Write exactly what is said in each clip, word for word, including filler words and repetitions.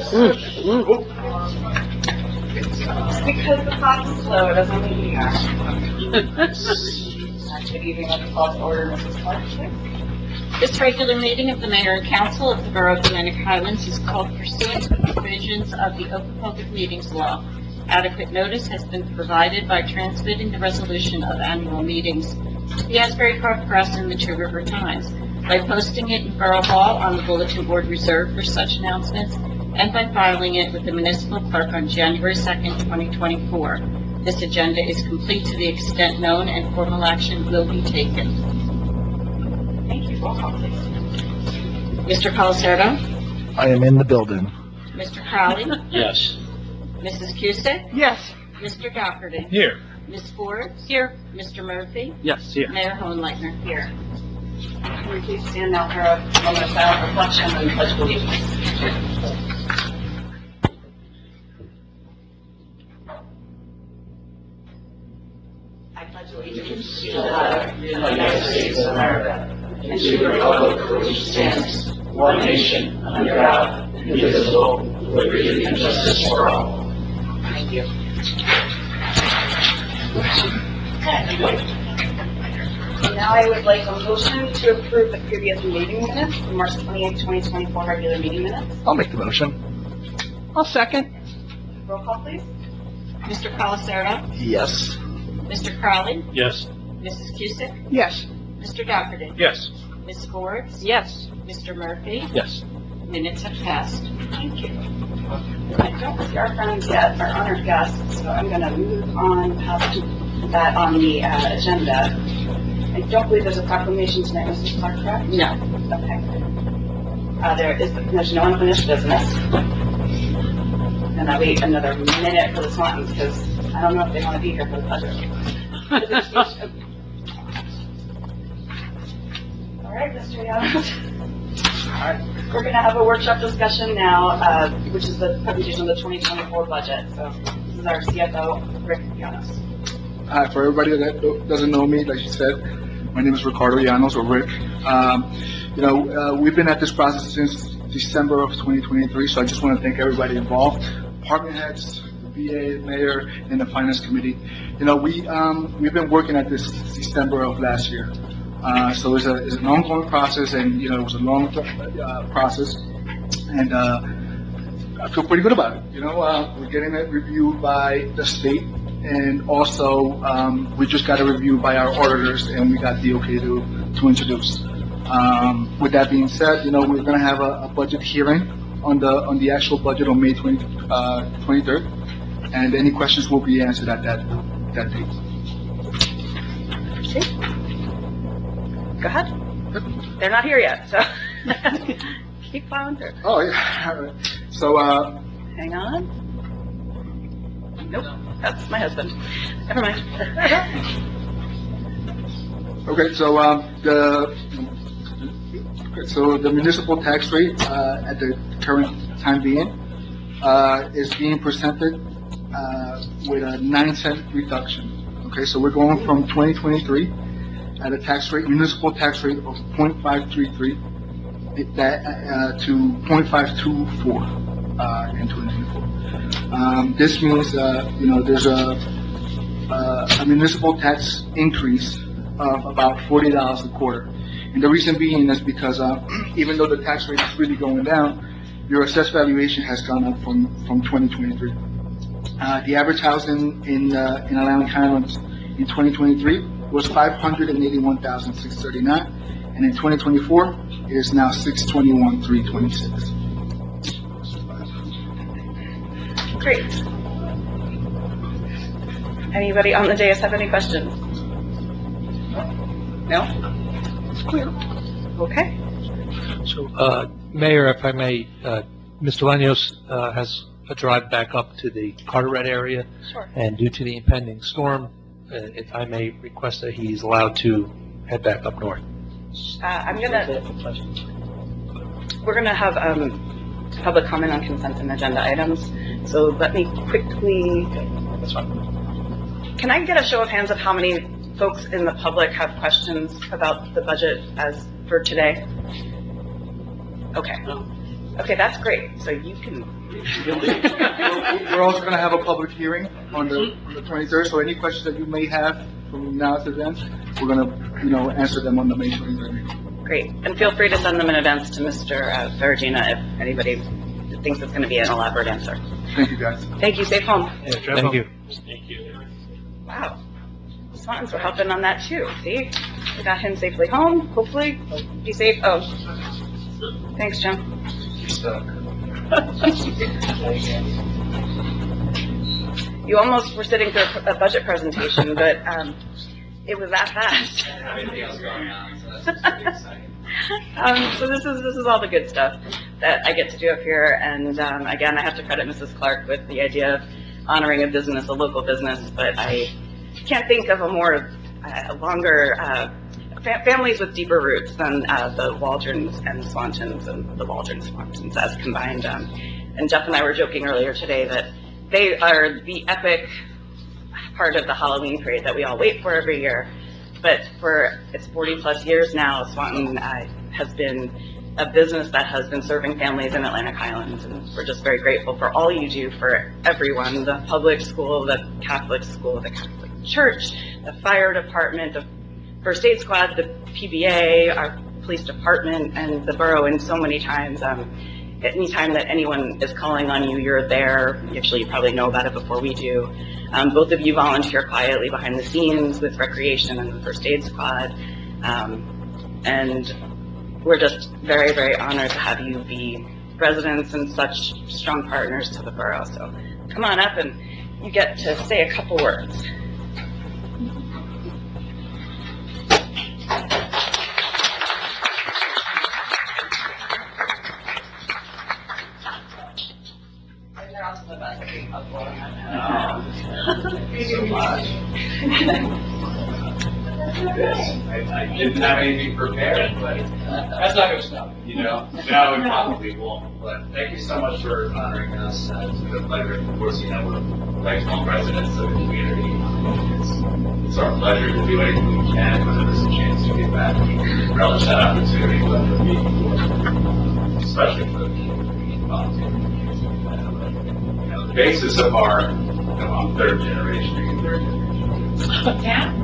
It's because the clock is slow, it doesn't mean we are. Good evening, let me call to order, Missus Clark, please. This regular meeting of the Mayor and Council of the Borough of Atlantic Highlands is called pursuant to the provisions of the Open Public Meetings Law. Adequate notice has been provided by transmitting the resolution of annual meetings to the Asbury Park Press and the Two River Times, by posting it in Borough Hall on the bulletin board reserved for such announcements, and by filing it with the municipal clerk on January second, twenty twenty-four. This agenda is complete to the extent known, and formal action will be taken. Thank you, roll call, please. Mister Colacerto? I am in the building. Mister Crowley? Yes. Missus Cusick? Yes. Mister Dougherty? Here. Miz Forbes? Here. Mister Murphy? Yes, here. Mayor Hohenleitner? Here. Can we please stand now for a moment of silent reflection and pledge allegiance? I pledge allegiance to the flag of the United States of America and to the republic for which it stands, one nation, under God, indivisible, with liberty and justice for all. Thank you. Now I would like a motion to approve the previous meeting minutes, the March twenty-eighth, twenty twenty-four regular meeting minutes. I'll make the motion. I'll second. Roll call, please. Mister Colacerto? Yes. Mister Crowley? Yes. Missus Cusick? Yes. Mister Dougherty? Yes. Miz Forbes? Yes. Mister Murphy? Yes. Minutes have passed. Thank you. I don't see our friends yet, our honored guests, so I'm going to move on past that on the uh, agenda. I don't believe there's a proclamation tonight, Missus Clark, correct? No. Okay. Uh, there is, there's no unfinished business. And I'll wait another minute for the Swantons, because I don't know if they want to be here for the budget. All right, Mister Young. We're going to have a workshop discussion now, uh, which is the presentation of the twenty twenty-four budget. So this is our C F O, Rick Llanos. Hi, for everybody that do- doesn't know me, like you said, my name is Ricardo Llanos, or Rick. Um, you know, uh, we've been at this process since December of twenty twenty-three, so I just want to thank everybody involved, department heads, the B A, mayor, and the finance committee. You know, we, um, we've been working at this since December of last year. Uh, so it's, a, it's an ongoing process, and, you know, it was a long uh, process, and uh, I feel pretty good about it. You know, uh, we're getting it reviewed by the state, and also um, we just got a review by our auditors, and we got the okay to, to introduce. Um, with that being said, you know, we're going to have a, a budget hearing on the on the actual budget on May twentieth, uh, twenty-third, and any questions will be answered at that that date. Go ahead. They're not here yet, so keep plowing through. Oh yeah. All right. So uh, Hang on. Nope, that's my husband. Never mind. okay, so um, the so the municipal tax rate uh, at the current time being uh, is being presented uh, with a nine cent reduction. Okay, so we're going from twenty twenty-three at a tax rate, municipal tax rate of zero point five three three that uh, to zero point five two four uh, in twenty twenty-four. Um, this means, uh, you know, there's a, uh, a municipal tax increase of about forty dollars a quarter. And the reason being is because uh, even though the tax rate is really going down, your assessed valuation has gone up from, from twenty twenty-three. Uh, the average housing in, uh, in Atlantic Highlands in twenty twenty-three was five hundred eighty-one thousand six hundred thirty-nine, and in twenty twenty-four, it is now six hundred twenty-one thousand three hundred twenty-six. Great. Anybody on the dais have any questions? No? It's clear. Okay. So, uh, Mayor, if I may, uh, Mister Llanos, uh, has a drive back up to the Carteret area. Sure. And due to the impending storm, uh, if I may request that he's allowed to head back up north. Uh, I'm gonna, we're gonna have, um, public comment on consent and agenda items. So let me quickly, That's fine. can I get a show of hands of how many folks in the public have questions about the budget as for today? Okay. Okay, that's great. So you can, We're we're also gonna have a public hearing on the, on the twenty-third, so any questions that you may have from now to then, we're gonna, you know, answer them on the May twenty-third. great. And feel free to send them in advance to Mister uh, Ferragina if anybody thinks it's going to be an elaborate answer. Thank you, guys. Thank you. Safe home. Thank you. Wow. The Swantons were helping on that too. See? We got him safely home. Hopefully. Be safe. Oh. Thanks, Jim. You almost were sitting through a, a budget presentation, but um, it was that fast. Everything else going on, so that's pretty exciting. Um, so this is, this is all the good stuff that I get to do up here. And, um, again, I have to credit Missus Clark with the idea of honoring a business, a local business, but I can't think of a more, uh, longer, uh, fa- families with deeper roots than, uh, the Waldrons and Swantons and the Waldron Swantons as combined. Um, and Jeff and I were joking earlier today that they are the epic part of the Halloween parade that we all wait for every year. But for its forty plus years now, Swanton uh, has been a business that has been serving families in Atlantic Highlands, and we're just very grateful for all you do for everyone, the public school, the Catholic school, the Catholic church, the fire department, the first aid squad, the P B A, our police department, and the borough. And so many times, um, anytime that anyone is calling on you, you're there. Actually, you probably know about it before we do. Um, both of you volunteer quietly behind the scenes with recreation and the first aid squad. Um, and we're just very, very honored to have you be residents and such strong partners to the borough. So come on up and you get to say a couple words. Thank you so much. I, I didn't have anything prepared, but that's not good stuff, you know? No, we probably won't, but thank you so much for honoring us. Uh, It's been a pleasure. Of course, you know, we're lifelong residents of the community. It's, it's our pleasure to do anything we can when there's a chance to give back. We relish that opportunity, whether it be for, especially for the people who can volunteer. You know, the basis of our, you know, I'm third generation. Are you third generation? Yeah.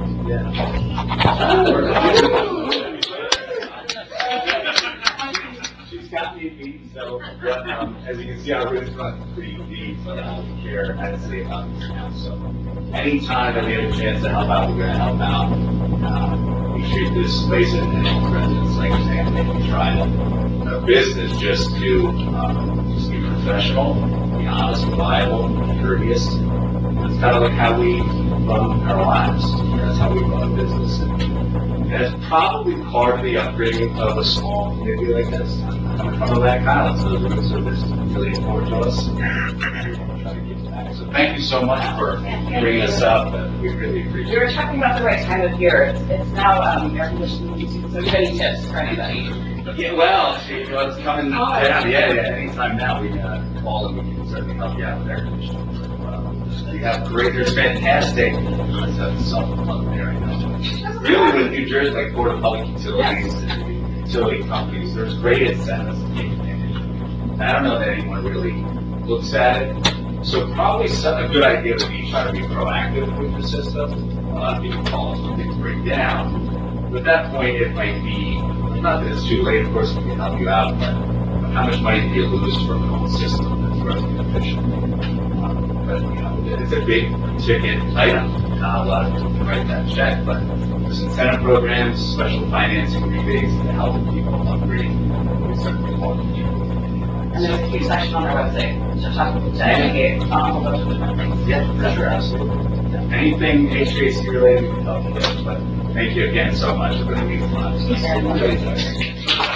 She's got me beat, so, but, um, as you can see, our roof's not pretty deep, but I don't care, I say about this now, so. Anytime that we have a chance to help out, we're gonna help out. Um, we treat this place and and residents like family, we try to, uh, business just to, um, just be professional, be honest, reliable, courteous. It's kind of like how we run our lives. That's how we run a business. And it's probably part of the upbringing of a small community like this. Coming from Atlantic Highlands, so the roots of this is really important to us. Try to give back. So thank you so much for bringing us up, and we really appreciate We were it. talking about the right time of year. It's, it's now um, air conditioning season, so do you have any tips for anybody? Yeah, well, see, well, it's coming down. Yeah, yeah, anytime now we uh, call and we can certainly help you out with air conditioning. You have great, there's fantastic, that's something up there, I know. Really with New Jersey, like Board of Public Utilities, and utility companies, there's great incentives to take advantage of. And I don't know that anyone really looks at it. So probably some, a good idea would be try to be proactive with the system. A lot of people call us when things break down. But at that point, it might be, not that it's too late, of course, we can help you out, but how much money do you lose from an old system that's running inefficient? But, you know, it's a big ticket item. Not a lot of people can write that check, but there's incentive programs, special financing rebates to help people upgrade. We certainly want people. And there's a huge section on our website to talk, to educate on a whole bunch of different things. Yeah, for sure, absolutely. Anything H V A C related, we can help you with, but thank you again so much. It really means a lot. Thank you very much.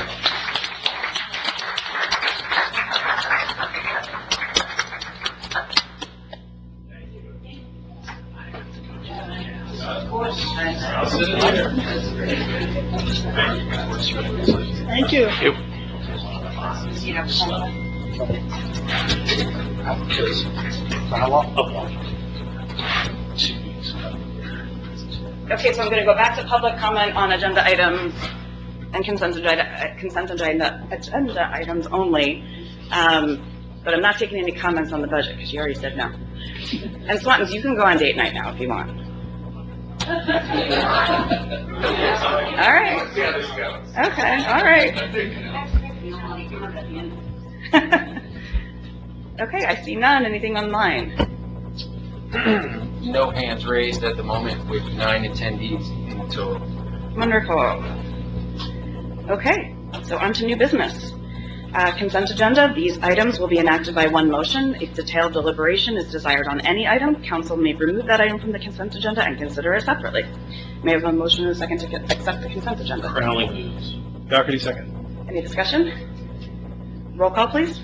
Thank you. Okay, so I'm going to go back to public comment on agenda items and consent agenda, consent agenda, agenda items only. Um, but I'm not taking any comments on the budget, because you already said no. And Swantons, you can go on date night now if you want. All right. Okay, all right. Okay, I see none. Anything online? No hands raised at the moment with nine attendees in total. Wonderful. Okay, so on to new business. Uh, consent agenda, these items will be enacted by one motion. If detailed deliberation is desired on any item, council may remove that item from the consent agenda and consider it separately. May I have a motion and a second to accept the consent agenda? Crowley moves. Dougherty second. Any discussion? Roll call, please.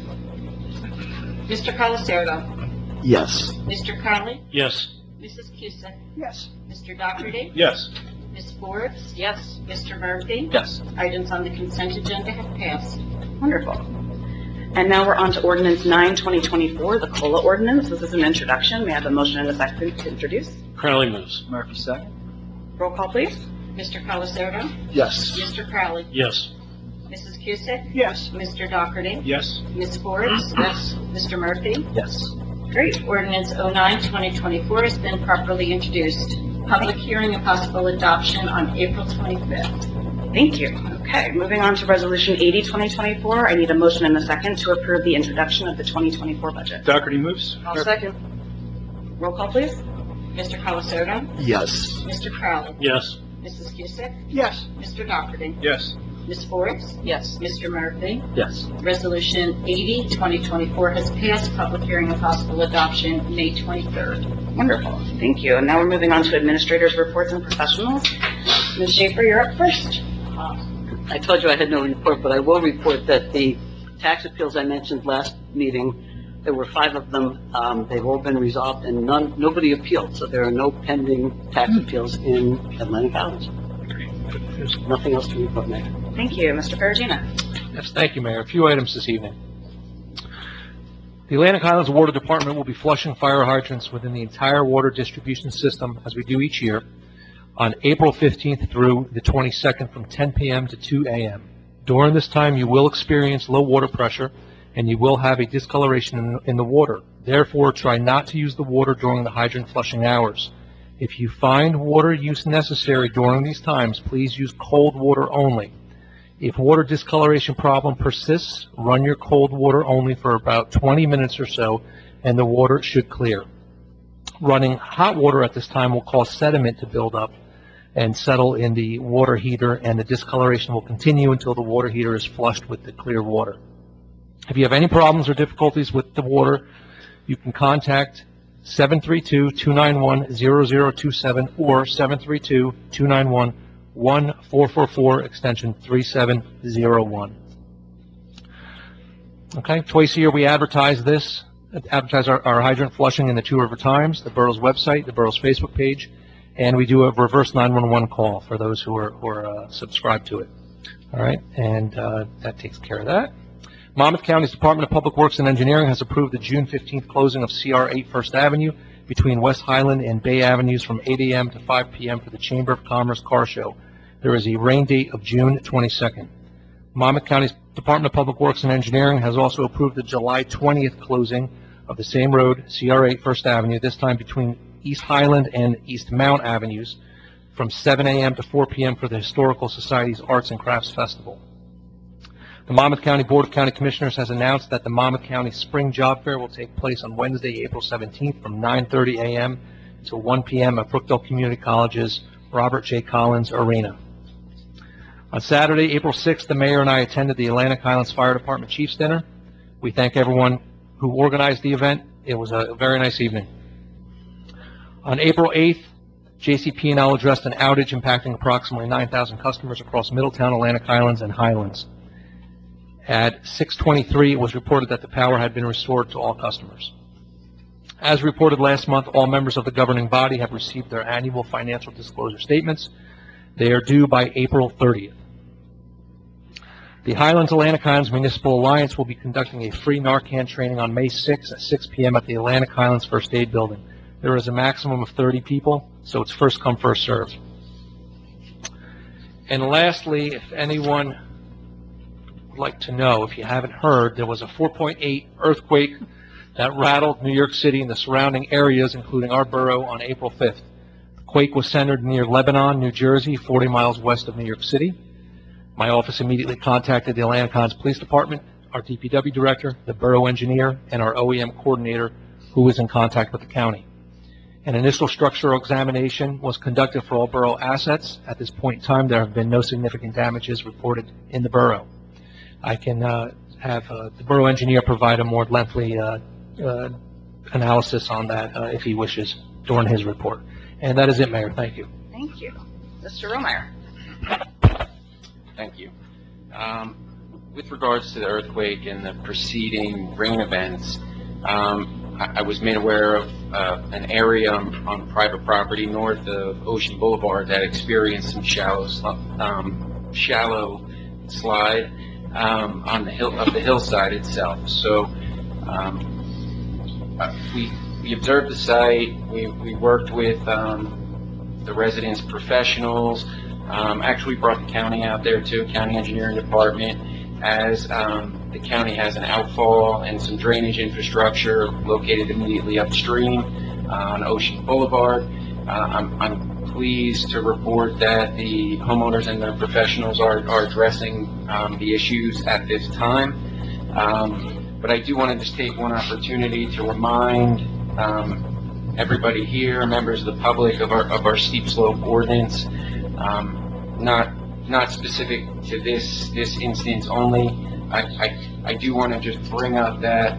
Mister Colacerto? Yes. Mister Crowley? Yes. Missus Cusick? Yes. Mister Dougherty? Yes. Miz Forbes? Yes. Mister Murphy? Yes. Items on the consent agenda have passed. Wonderful. And now we're on to ordinance nine, twenty twenty-four, the COLA ordinance. This is an introduction. May I have a motion and a second to introduce? Crowley moves. Murphy second. Roll call, please. Mister Colacerto? Yes. Mister Crowley? Yes. Missus Cusick? Yes. Mister Dougherty? Yes. Miz Forbes? Yes. Mister Murphy? Yes. Great. Ordinance oh nine, twenty twenty-four has been properly introduced. Public hearing and possible adoption on April twenty-fifth. Thank you. Okay, moving on to resolution eighty, twenty twenty-four. I need a motion and a second to approve the introduction of the twenty twenty-four budget. Dougherty moves. I'll second. Roll call, please. Mister Colacerto? Yes. Mister Crowley? Yes. Missus Cusick? Yes. Mister Dougherty? Yes. Miz Forbes? Yes. Mister Murphy? Yes. Resolution eighty, twenty twenty-four has passed. Public hearing and possible adoption May twenty-third. Wonderful. Thank you. And now we're moving on to administrators' reports and professionals. Miz Schaefer, you're up first. I told you I had no report, but I will report that the tax appeals I mentioned last meeting, there were five of them. Um, they've all been resolved and none, nobody appealed. So there are no pending tax appeals in Atlantic Islands. There's nothing else to report, Mayor. Thank you. Mister Perugino. Yes, thank you, Mayor. A few items this evening. The Atlantic Highlands Water Department will be flushing fire hydrants within the entire water distribution system, as we do each year, on April fifteenth through the twenty-second from ten p m to two a m During this time, you will experience low water pressure, and you will have a discoloration in, in the water. Therefore, try not to use the water during the hydrant flushing hours. If you find water use necessary during these times, please use cold water only. If water discoloration problem persists, run your cold water only for about twenty minutes or so, and the water should clear. Running hot water at this time will cause sediment to build up and settle in the water heater, and the discoloration will continue until the water heater is flushed with the clear water. If you have any problems or difficulties with the water, you can contact seven three two, two nine one, zero zero two seven or seven three two, two nine one, one four four four, extension three seven zero one. Okay, twice a year we advertise this, advertise our, our hydrant flushing in the Two River Times, the borough's website, the borough's Facebook page, and we do a reverse nine one one call for those who are, who are uh, subscribed to it. All right, and uh, that takes care of that. Monmouth County's Department of Public Works and Engineering has approved the June fifteenth closing of C R eight First Avenue between West Highland and Bay Avenues from eight a m to five p m for the Chamber of Commerce Car Show. There is a rain date of June twenty-second. Monmouth County's Department of Public Works and Engineering has also approved the July twentieth closing of the same road, C R eight First Avenue, this time between East Highland and East Mount Avenues from seven a m to four p m for the Historical Society's Arts and Crafts Festival. The Monmouth County Board of County Commissioners has announced that the Monmouth County Spring Job Fair will take place on Wednesday, April seventeenth from nine thirty a m until one p m at Brookdale Community College's Robert J. Collins Arena. On Saturday, April sixth, the Mayor and I attended the Atlantic Highlands Fire Department Chiefs Dinner. We thank everyone who organized the event. It was a very nice evening. On April eighth, J C P and L addressed an outage impacting approximately nine thousand customers across Middletown, Atlantic Highlands, and Highlands. At six twenty-three, it was reported that the power had been restored to all customers. As reported last month, all members of the governing body have received their annual financial disclosure statements. They are due by April thirtieth. The Highlands Atlantic Highlands Municipal Alliance will be conducting a free Narcan training on May sixth at six p m at the Atlantic Highlands First Aid Building. There is a maximum of thirty people, so it's first come, first served. And lastly, if anyone would like to know, if you haven't heard, there was a four point eight earthquake that rattled New York City and the surrounding areas, including our borough, on April fifth. The quake was centered near Lebanon, New Jersey, forty miles west of New York City. My office immediately contacted the Atlantic Police Department, our D P W director, the borough engineer, and our O E M coordinator, who was in contact with the county. An initial structural examination was conducted for all borough assets. At this point in time, there have been no significant damages reported in the borough. I can uh, have uh, the borough engineer provide a more lengthy uh, uh, analysis on that uh, if he wishes during his report. And that is it, Mayor. Thank you. Thank you. Mister Romeyer. Thank you. Um, with regards to the earthquake and the preceding rain events, um, I, I was made aware of uh, an area on, on private property north of Ocean Boulevard that experienced some shallow, um, shallow slide um, on the hill of the hillside itself. So um, uh, we we observed the site. We we worked with um, the residents' professionals. Um, actually brought the county out there too, county engineering department, as um, the county has an outfall and some drainage infrastructure located immediately upstream uh, on Ocean Boulevard. Uh, I'm, I'm pleased to report that the homeowners and the professionals are, are addressing um, the issues at this time. Um, but I do want to just take one opportunity to remind um, everybody here, members of the public, of our, of our steep slope ordinance. Um, not not specific to this this instance only. I, I, I do want to just bring up that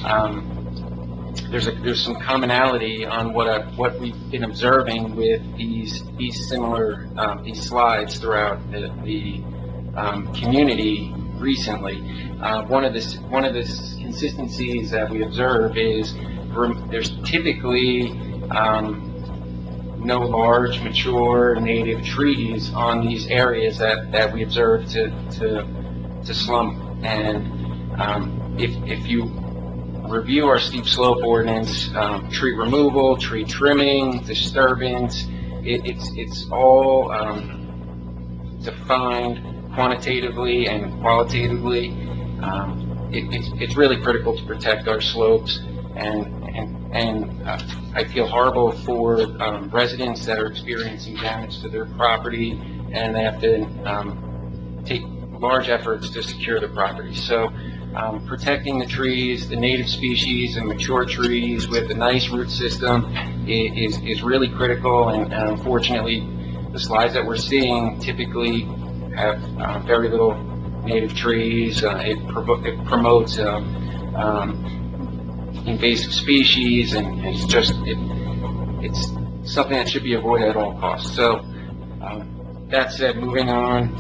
um, there's a there's some commonality on what I, what we've been observing with these these similar um, these slides throughout the, the um, community recently. Uh, one of this one of the consistencies that we observe is there's typically um, no large, mature, native trees on these areas that, that we observe to, to, to slump. And um, if, if you review our steep slope ordinance, um, tree removal, tree trimming, disturbance, it, it's, it's all um, defined quantitatively and qualitatively. Um, it, it's, it's really critical to protect our slopes, and, and And uh, I feel horrible for um, residents that are experiencing damage to their property, and they have to um, take large efforts to secure the property. So um, protecting the trees, the native species and mature trees with a nice root system is, is really critical. And, and unfortunately, the slides that we're seeing typically have uh, very little native trees. Uh, it, provo it promotes um, um, invasive species, and it's just it, it's something that should be avoided at all costs. So um, that said, moving on,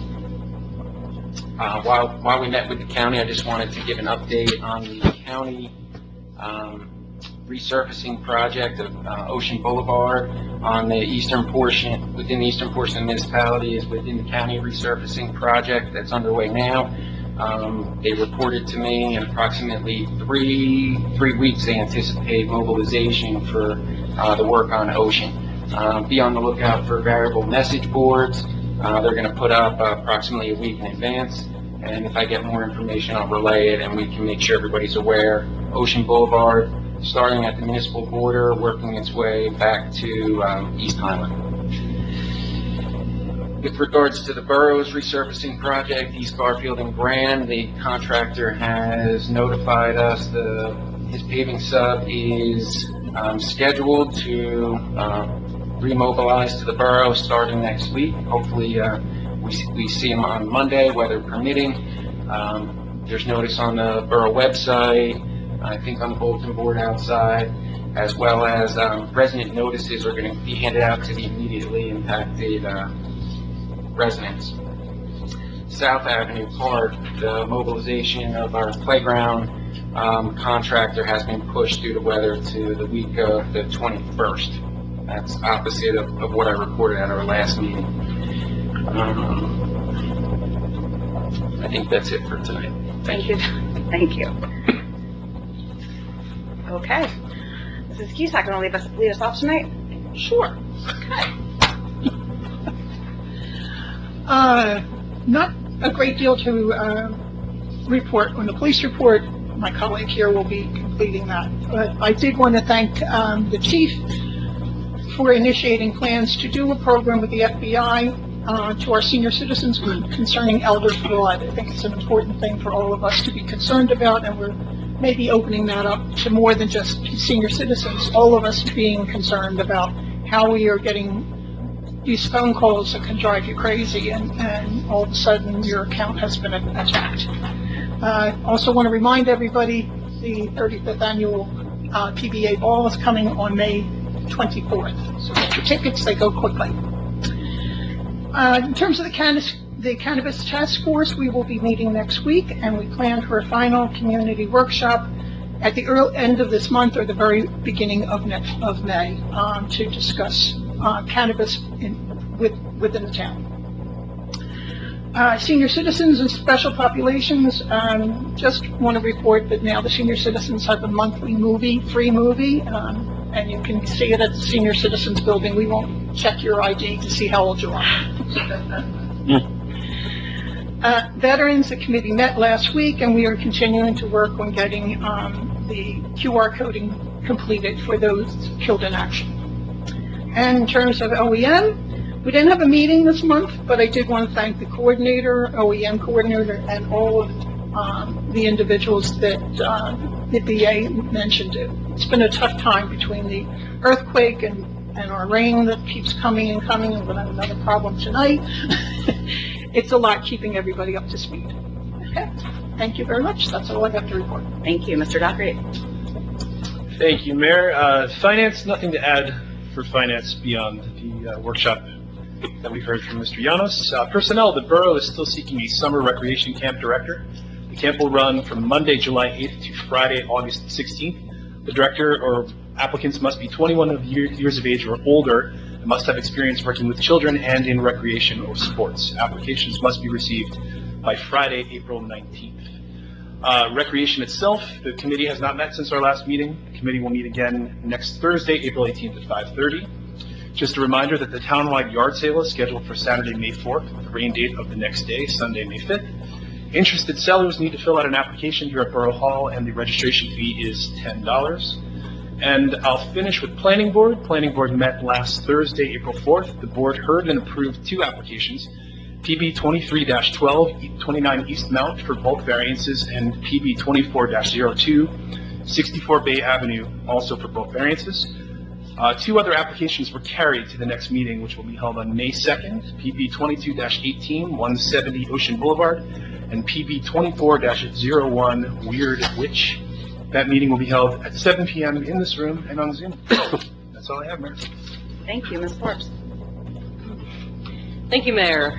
uh, while while we met with the county, I just wanted to give an update on the county um, resurfacing project of uh, Ocean Boulevard on the eastern portion. Within the eastern portion of the municipality is within the county resurfacing project that's underway now. Um, they reported to me in approximately three three weeks they anticipate mobilization for uh, the work on Ocean. Um, be on the lookout for variable message boards. Uh, they're going to put up uh, approximately a week in advance, and if I get more information, I'll relay it, and we can make sure everybody's aware. Ocean Boulevard, starting at the municipal border, working its way back to um, East Highland. With regards to the borough's resurfacing project, East Garfield and Grand, the contractor has notified us the his paving sub is um, scheduled to uh, remobilize to the borough starting next week. Hopefully, uh, we we see him on Monday, weather permitting. Um, there's notice on the borough website, I think on the bulletin board outside, as well as um, resident notices are going to be handed out to the immediately impacted uh, residents. South Avenue Park, the mobilization of our playground um, contractor has been pushed due to weather to the week of the twenty-first. That's opposite of, of what I reported at our last meeting. Um, I think that's it for tonight. Thank you. Thank you. Okay. Missus Cusack, want to leave us, lead us off tonight? Sure. Okay. Uh, not a great deal to uh, report, on the police report. My colleague here will be completing that. But I did want to thank um, the chief for initiating plans to do a program with the F B I uh, to our senior citizens concerning elder fraud. I think it's an important thing for all of us to be concerned about, and we're maybe opening that up to more than just senior citizens, all of us being concerned about how we are getting these phone calls that can drive you crazy, and, and all of a sudden your account has been attacked. I uh, also want to remind everybody the thirty-fifth annual uh, P B A ball is coming on May twenty-fourth. So get your tickets, they go quickly. Uh, in terms of the cannabis, the cannabis task force, we will be meeting next week, and we plan for a final community workshop at the early end of this month or the very beginning of next of May um, to discuss uh, cannabis in, with, within the town. Uh, senior citizens and special populations, um, just want to report that now the senior citizens have a monthly movie, free movie, um, and you can see it at the senior citizens building. We won't check your I D to see how old you are. uh, veterans, the committee met last week, and we are continuing to work on getting um, the Q R coding completed for those killed in action. And in terms of O E M, we didn't have a meeting this month, but I did want to thank the coordinator, O E M coordinator, and all of um, the individuals that uh, the B A mentioned. It. It's been a tough time between the earthquake and, and our rain that keeps coming and coming, and we'll have another problem tonight. It's a lot keeping everybody up to speed. Okay, thank you very much. That's all I have to report. Thank you, Mister Dockery. Thank you, Mayor. Uh, Finance, nothing to add for Finance beyond the uh, workshop that we've heard from Mister Llanos. Uh, personnel, the borough is still seeking a summer recreation camp director. The camp will run from Monday, July eighth to Friday, August sixteenth. The director or applicants must be twenty-one year, years of age or older and must have experience working with children and in recreation or sports. Applications must be received by Friday, April nineteenth. Uh, recreation itself, the committee has not met since our last meeting. The committee will meet again next Thursday, April eighteenth at five thirty. Just a reminder that the townwide yard sale is scheduled for Saturday, May fourth, with the rain date of the next day, Sunday, May fifth. Interested sellers need to fill out an application here at Borough Hall, and the registration fee is ten dollars. And I'll finish with Planning Board. Planning Board met last Thursday, April fourth. The board heard and approved two applications, P B twenty-three dash twelve, twenty-nine East Mount for bulk variances, and P B twenty-four dash zero two, sixty-four Bay Avenue, also for bulk variances. Uh, two other applications were carried to the next meeting, which will be held on May second, P B twenty-two dash eighteen, one seventy Ocean Boulevard, and P B twenty-four dash zero one Weird Witch. That meeting will be held at seven P M in this room and on Zoom. That's all I have, Mayor. Thank you, Miz Forbes. Thank you, Mayor.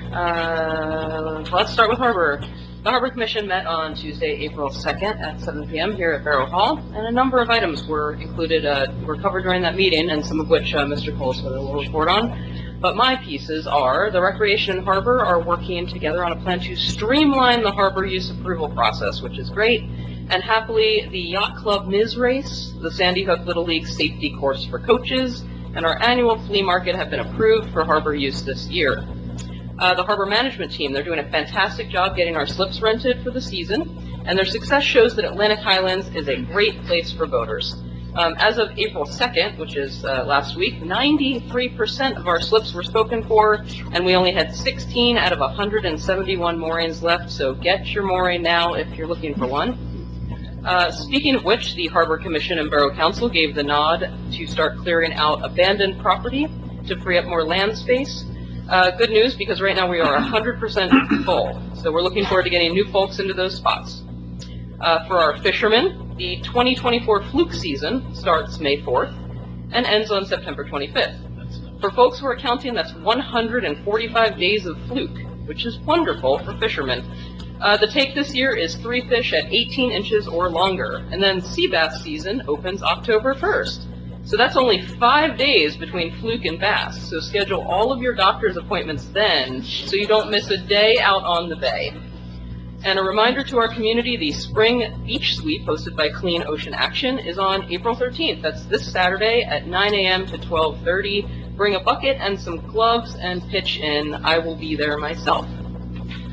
Uh, let's start with Harbor. The Harbor Commission met on Tuesday, April second at seven P M here at Borough Hall, and a number of items were included, uh, were covered during that meeting, and some of which uh, Mister Colesworth will report on. But my pieces are, the Recreation and Harbor are working together on a plan to streamline the harbor use approval process, which is great. And happily, the Yacht Club Miz Race, the Sandy Hook Little League safety course for coaches, and our annual flea market have been approved for harbor use this year. Uh, the harbor management team, they're doing a fantastic job getting our slips rented for the season, and their success shows that Atlantic Highlands is a great place for boaters. Um, as of April second, which is uh, last week, ninety-three percent of our slips were spoken for, and we only had sixteen out of one hundred seventy-one moorings left, so get your mooring now if you're looking for one. Uh, speaking of which, the Harbor Commission and Borough Council gave the nod to start clearing out abandoned property to free up more land space. Uh, good news, because right now we are one hundred percent full, so we're looking forward to getting new folks into those spots. Uh, for our fishermen, the twenty twenty-four fluke season starts May fourth and ends on September twenty-fifth. For folks who are counting, that's one hundred forty-five days of fluke, which is wonderful for fishermen. Uh, the take this year is three fish at eighteen inches or longer, and then sea bass season opens October first. So that's only five days between fluke and bass, so schedule all of your doctor's appointments then so you don't miss a day out on the bay. And a reminder to our community, the Spring Beach Sweep hosted by Clean Ocean Action is on April thirteenth. That's this Saturday at nine A M to twelve thirty. Bring a bucket and some gloves and pitch in. I will be there myself.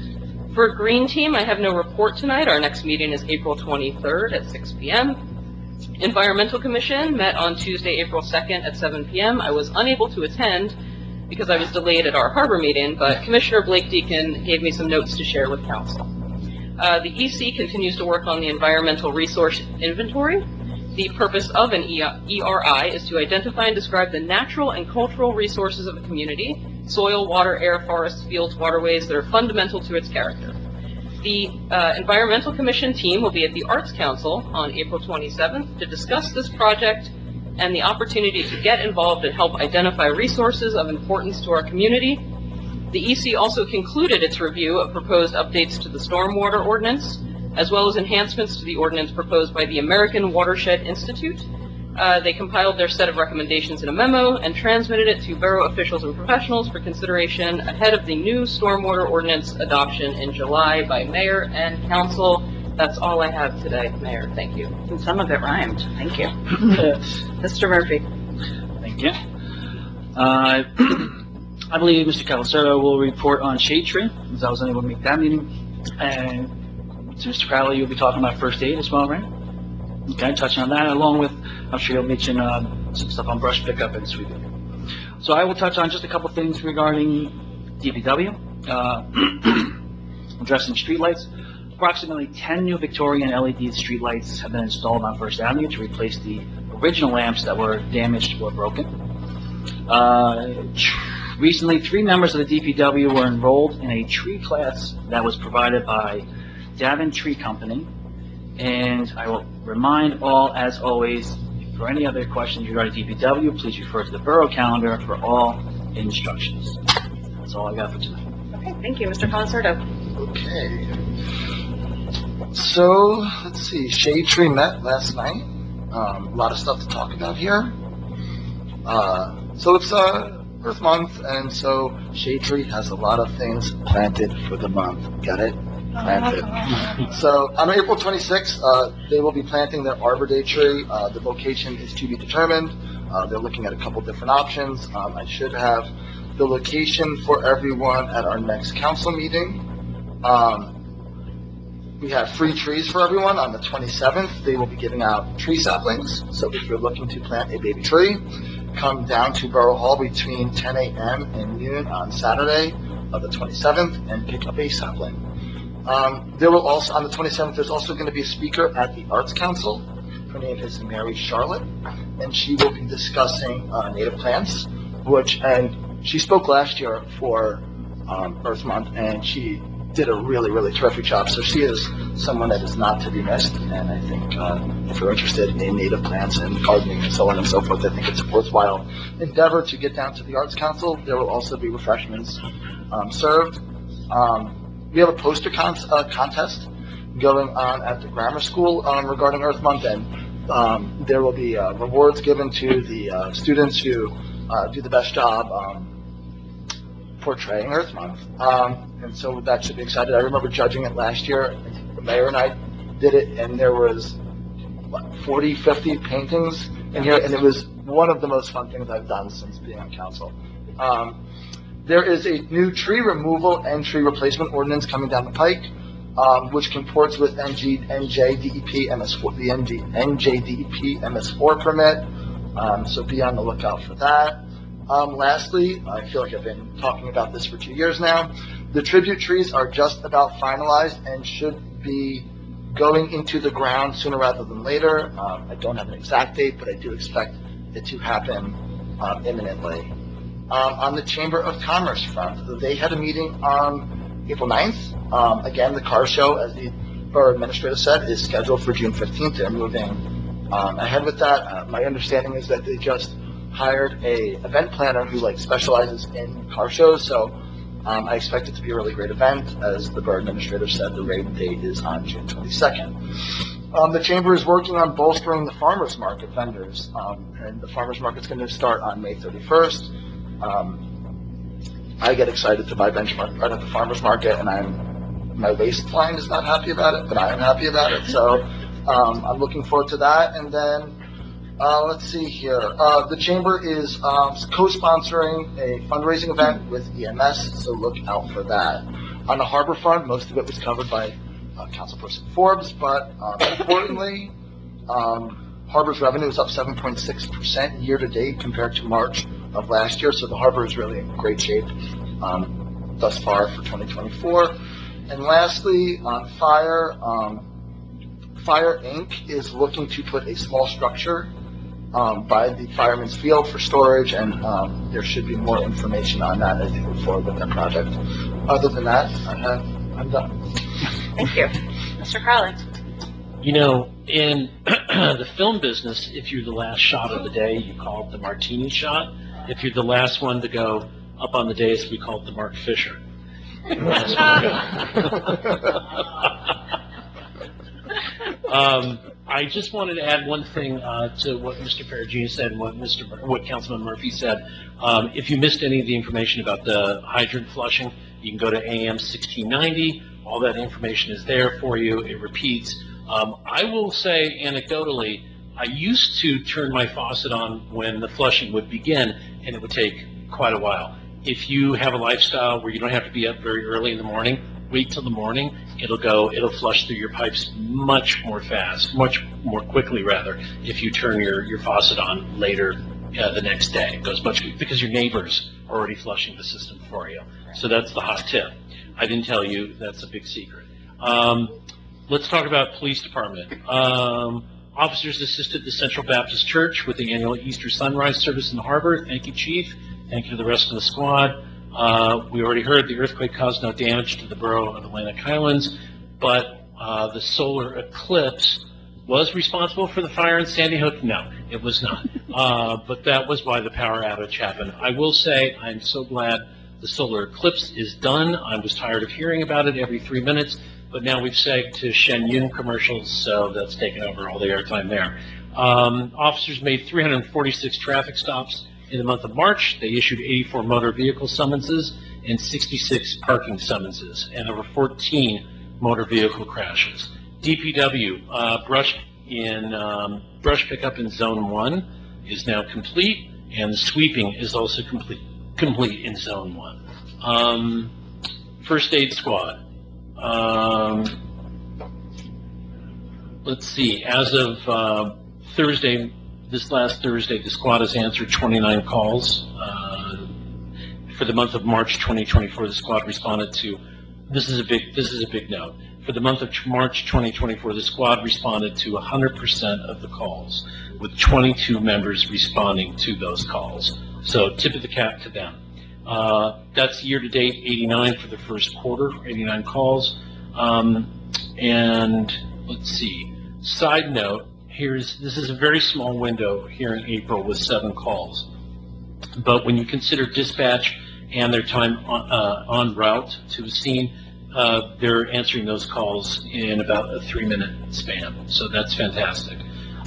For Green Team, I have no report tonight. Our next meeting is April twenty-third at six p m Environmental Commission met on Tuesday, April second at seven p m I was unable to attend because I was delayed at our harbor meeting, but Commissioner Blake Deacon gave me some notes to share with council. Uh, the E C continues to work on the environmental resource inventory. The purpose of an E R I is to identify and describe the natural and cultural resources of a community, soil, water, air, forests, fields, waterways that are fundamental to its character. The uh, Environmental Commission team will be at the Arts Council on April twenty-seventh to discuss this project and the opportunity to get involved and help identify resources of importance to our community. The E C also concluded its review of proposed updates to the stormwater ordinance, as well as enhancements to the ordinance proposed by the American Watershed Institute. Uh, they compiled their set of recommendations in a memo and transmitted it to borough officials and professionals for consideration ahead of the new stormwater ordinance adoption in July by mayor and council. That's all I have today, Mayor. Thank you. And some of it rhymed. Thank you. Mister Murphy. Thank you. Uh, I believe Mister Cavacerdo will report on Shade Tree, as I was unable to make that meeting. And Mister Crowley, you'll be talking about first aid as well, right? Okay, touching on that, along with, I'm sure you'll mention uh, some stuff on brush pickup and sweeping. So I will touch on just a couple things regarding D P W, uh, addressing streetlights. Approximately ten new Victorian L E D streetlights have been installed on First Avenue to replace the original lamps that were damaged or broken. Uh, recently, three members of the D P W were enrolled in a tree class that was provided by Davin Tree Company. And I will remind all, as always, for any other questions regarding D P W, please refer to the borough calendar for all instructions. That's all I got for tonight. Okay, thank you. Mister Colasurdo. Okay. So, let's see, Shade Tree met last night. Um, a lot of stuff to talk about here. Uh, so it's, uh, Earth Month, and so Shade Tree has a lot of things planted for the month. Got it? Planted. So on April twenty-sixth, uh, they will be planting their Arbor Day tree. Uh, the location is to be determined. Uh, they're looking at a couple different options. Um, I should have the location for everyone at our next council meeting. Um, we have free trees for everyone on the twenty-seventh. They will be giving out tree saplings. So if you're looking to plant a baby tree, come down to Borough Hall between ten a m and noon on Saturday of the twenty-seventh and pick up a sapling. Um, there will also, on the twenty-seventh, there's also going to be a speaker at the Arts Council. Her name is Mary Charlotte, and she will be discussing uh, native plants, which, and she spoke last year for um, Earth Month, and she did a really, really terrific job. So she is someone that is not to be missed, and I think uh, if you're interested in native plants and gardening and so on and so forth, I think it's a worthwhile endeavor to get down to the Arts Council. There will also be refreshments um, served. Um, We have a poster con uh, contest going on at the grammar school um, regarding Earth Month, and um, there will be uh, rewards given to the uh, students who uh, do the best job um, portraying Earth Month. Um, and so that should be exciting. I remember judging it last year. The mayor and I did it, and there was what, forty, fifty paintings in here, and it was one of the most fun things I've done since being on council. Um, There is a new tree removal and tree replacement ordinance coming down the pike, um, which comports with N G, N J D E P M S four, the N G, N J D E P M S four permit. Um, so be on the lookout for that. Um, lastly, I feel like I've been talking about this for two years now. The tribute trees are just about finalized and should be going into the ground sooner rather than later. Um, I don't have an exact date, but I do expect it to happen um, imminently. Um, on the Chamber of Commerce front, they had a meeting on April ninth. Um, again, the car show, as the borough administrator said, is scheduled for June fifteenth. They're moving um, ahead with that. Uh, my understanding is that they just hired a event planner who like specializes in car shows. So um, I expect it to be a really great event. As the borough administrator said, the raid date is on June twenty-second. Um, the Chamber is working on bolstering the farmers market vendors, um, and the farmers market is going to start on May thirty-first. Um, I get excited to buy benchmark right at the farmer's market, and I'm my waistline is not happy about it, but I am happy about it. So um, I'm looking forward to that. And then uh, let's see here. Uh, the Chamber is um, co-sponsoring a fundraising event with E M S, so look out for that. On the harbor front, most of it was covered by uh, Councilperson Forbes, but um, importantly, um, Harbor's revenue is up seven point six percent year-to-date compared to March of last year, so the harbor is really in great shape um, thus far for twenty twenty-four. And lastly, on fire, um, Fire Incorporated is looking to put a small structure um, by the Fireman's Field for storage, and um, there should be more information on that as they move forward with that project. Other than that, I have, I'm done. Thank you. Mister Crowley? You know, in the film business, if you're the last shot of the day, you call it the martini shot. If you're the last one to go up on the dais, we call it the Mark Fisher. um, I just wanted to add one thing uh, to what Mister Perugino said and what Mister Mur- what Councilman Murphy said. Um, if you missed any of the information about the hydrant flushing, you can go to A M sixteen ninety. All that information is there for you. It repeats. Um, I will say anecdotally, I used to turn my faucet on when the flushing would begin, and it would take quite a while. If you have a lifestyle where you don't have to be up very early in the morning, wait till the morning. It'll go, it'll flush through your pipes much more fast, much more quickly rather, if you turn your, your faucet on later uh, the next day. It goes much, because your neighbors are already flushing the system for you. So that's the hot tip. I didn't tell you, that's a big secret. Um, let's talk about police department. Um, officers assisted the Central Baptist Church with the annual Easter sunrise service in the harbor. Thank you, Chief. Thank you to the rest of the squad. Uh, we already heard the earthquake caused no damage to the borough of Atlantic Highlands, but uh, the solar eclipse was responsible for the fire in Sandy Hook. No, it was not. Uh, but that was why the power outage happened. I will say I'm so glad the solar eclipse is done. I was tired of hearing about it every three minutes, but now we've segged to Shen Yun commercials, so that's taken over all the airtime there. Um, officers made three hundred forty-six traffic stops in the month of March. They issued eighty-four motor vehicle summonses and sixty-six parking summonses, and over fourteen motor vehicle crashes. D P W uh, brush in um, brush pickup in Zone One is now complete, and the sweeping is also complete complete in Zone One. Um, first aid squad. Um, let's see. As of uh, Thursday. This last Thursday, the squad has answered twenty-nine calls. Uh, for the month of March twenty twenty-four, the squad responded to, this is a big, this is a big note. For the month of March twenty twenty-four, the squad responded to one hundred percent of the calls, with twenty-two members responding to those calls. So tip of the cap to them. Uh, that's year-to-date eighty-nine for the first quarter, eighty-nine calls. Um, and let's see, side note, Here's, this is a very small window here in April with seven calls. But when you consider dispatch and their time on, uh, en route to the scene, uh, they're answering those calls in about a three-minute span. So that's fantastic.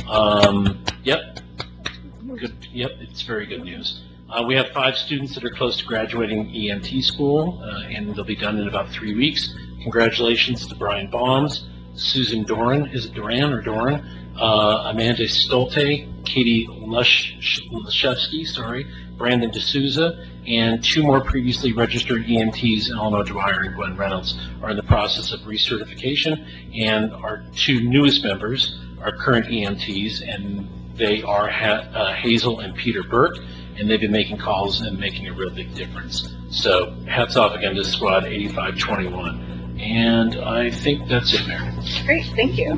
Um, yep. Good. Yep, it's very good news. Uh, we have five students that are close to graduating E M T school, uh, and they'll be done in about three weeks. Congratulations to Brian Baums, Susan Doran, is it Duran or Doran? Uh, Amanda Stolte, Katie Leszewski, sorry, Brandon D'Souza, and two more previously registered E M Ts, Eleanor Dwyer and Gwen Reynolds, are in the process of recertification, and our two newest members are current E M Ts, and they are ha uh, Hazel and Peter Burke, and they've been making calls and making a real big difference. So hats off again to Squad eighty-five twenty-one. And I think that's it, Mayor. Great, thank you.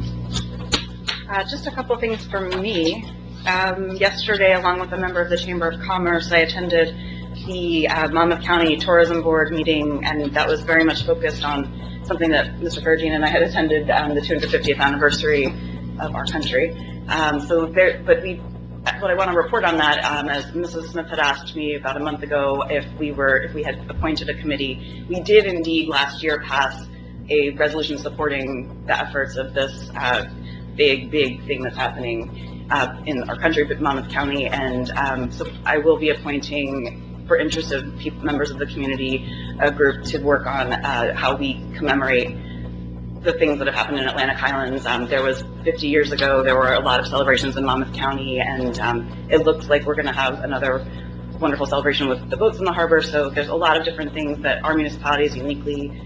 Uh, just a couple things from me. Um, yesterday, along with a member of the Chamber of Commerce, I attended the uh, Monmouth County Tourism Board meeting, and that was very much focused on something that Mister Perugino and I had attended, um, the two hundred fiftieth anniversary of our country. Um, so there, but we, what I want to report on that, um, as Missus Smith had asked me about a month ago if we were, if we had appointed a committee, we did indeed last year pass a resolution supporting the efforts of this uh, big, big thing that's happening uh, in our country, but Monmouth County, and um, so I will be appointing, for interested people, members of the community, a group to work on uh, how we commemorate the things that have happened in Atlantic Highlands. Um, there was fifty years ago, there were a lot of celebrations in Monmouth County, and um, it looks like we're going to have another wonderful celebration with the boats in the harbor. So there's a lot of different things that our municipality is uniquely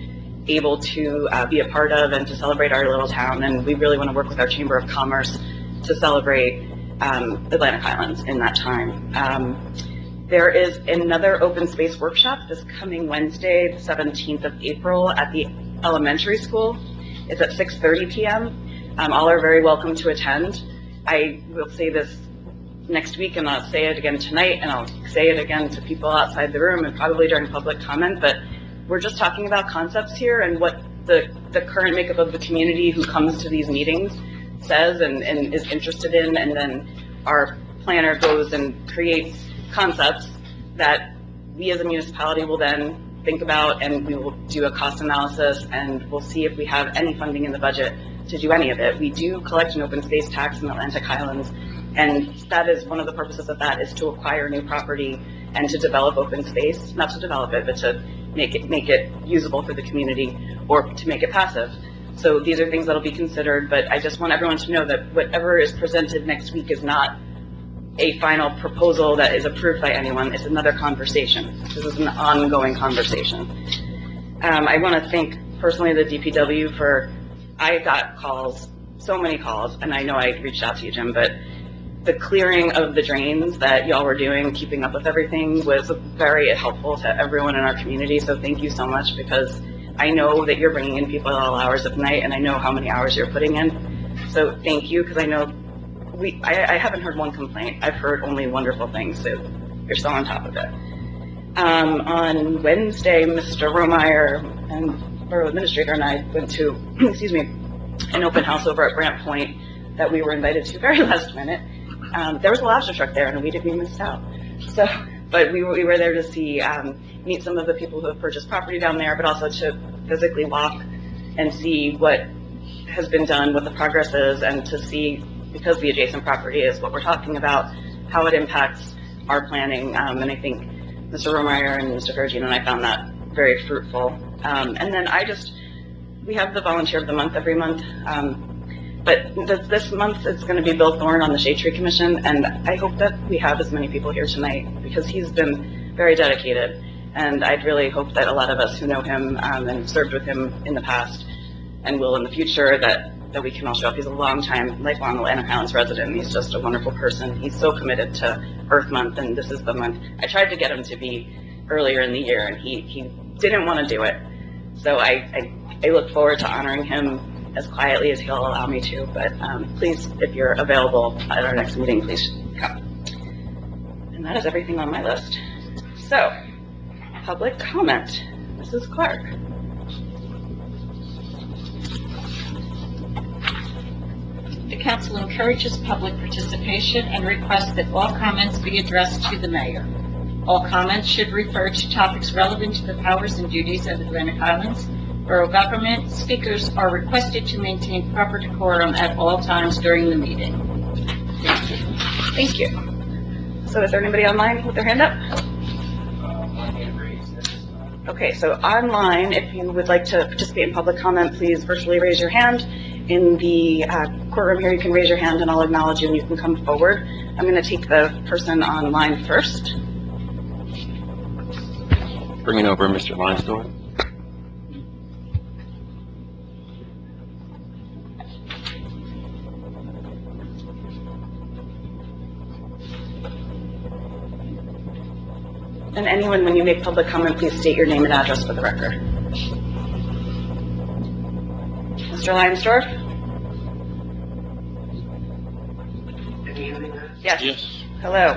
able to uh, be a part of and to celebrate our little town. And we really want to work with our Chamber of Commerce to celebrate um, Atlantic Highlands in that time. Um, there is another open space workshop this coming Wednesday, the seventeenth of April at the elementary school. It's at six thirty p m Um, all are very welcome to attend. I will say this next week, and I'll say it again tonight, and I'll say it again to people outside the room and probably during public comment, but we're just talking about concepts here and what the, the current makeup of the community who comes to these meetings says and, and is interested in, and then our planner goes and creates concepts that we as a municipality will then think about, and we will do a cost analysis, and we'll see if we have any funding in the budget to do any of it. We do collect an open space tax in the Atlantic Highlands, and that is one of the purposes of that, is to acquire new property and to develop open space, not to develop it, but to make it make it usable for the community or to make it passive. So these are things that'll be considered, but I just want everyone to know that whatever is presented next week is not a final proposal that is approved by anyone. It's another conversation. This is an ongoing conversation. Um, I want to thank personally the D P W for, I got calls, so many calls, and I know I reached out to you, Jim, but the clearing of the drains that y'all were doing, keeping up with everything, was very helpful to everyone in our community. So thank you so much, because I know that you're bringing in people at all hours of night, and I know how many hours you're putting in. So thank you, because I know we, I, I haven't heard one complaint. I've heard only wonderful things, so you're still on top of it. Um, on Wednesday, Mister Romeyer and Borough Administrator and I went to, excuse me, an open house over at Brant Point that we were invited to very last minute. Um, there was a lobster truck there, and we didn't even miss out. So, but we were, we were there to see, um, meet some of the people who have purchased property down there, but also to physically walk and see what has been done, what the progress is, and to see, because the adjacent property is what we're talking about, how it impacts our planning. Um, and I think Mister Romeyer and Mister Ferragino and I found that very fruitful. Um, and then I just, we have the Volunteer of the Month every month. Um, But this, this month it's going to be Bill Thorne on the Shade Tree Commission, and I hope that we have as many people here tonight, because he's been very dedicated, and I'd really hope that a lot of us who know him um, and served with him in the past and will in the future, that, that we can all show up. He's a long-time, lifelong Atlantic Highlands resident. He's just a wonderful person. He's so committed to Earth Month, and this is the month. I tried to get him to be earlier in the year, and he, he didn't want to do it. So I, I, I look forward to honoring him as quietly as he'll allow me to, but um, please, if you're available at our next meeting, please come. And that is everything on my list. So, public comment. Missus Clark. The council encourages public participation and requests that all comments be addressed to the mayor. All comments should refer to topics relevant to the powers and duties of Atlantic Highlands Borough government. Speakers are requested to maintain proper decorum at all times during the meeting. Thank you. Thank you. So is there anybody online with their hand up? Okay, so online, if you would like to participate in public comment, please virtually raise your hand. In the uh, courtroom here, you can raise your hand and I'll acknowledge you and you can come forward. I'm going to take the person online first. Bringing over Mister Linesdorf. And anyone, when you make public comment, please state your name and address for the record. Mister Lionsdorf? Yes. Yes. Hello.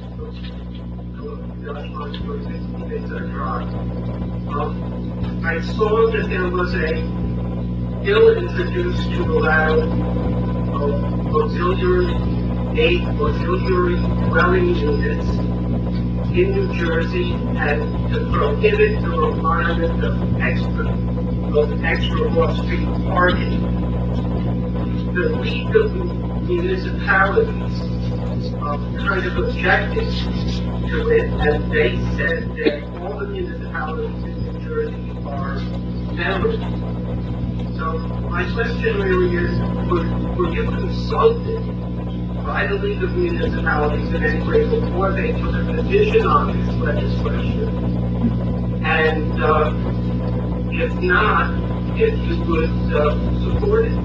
Um, I saw that there was a bill introduced to allow uh, auxiliary aid, auxiliary dwelling units in New Jersey, and to prohibit the requirement of extra, of extra off-street parking. The League of Municipalities um, kind of objected to it, and they said that all the municipalities in New Jersey are members. So my question really is, were, were you consulted by the League of Municipalities in any way before they took a position on this legislation? And uh, If not, if you would uh, support it.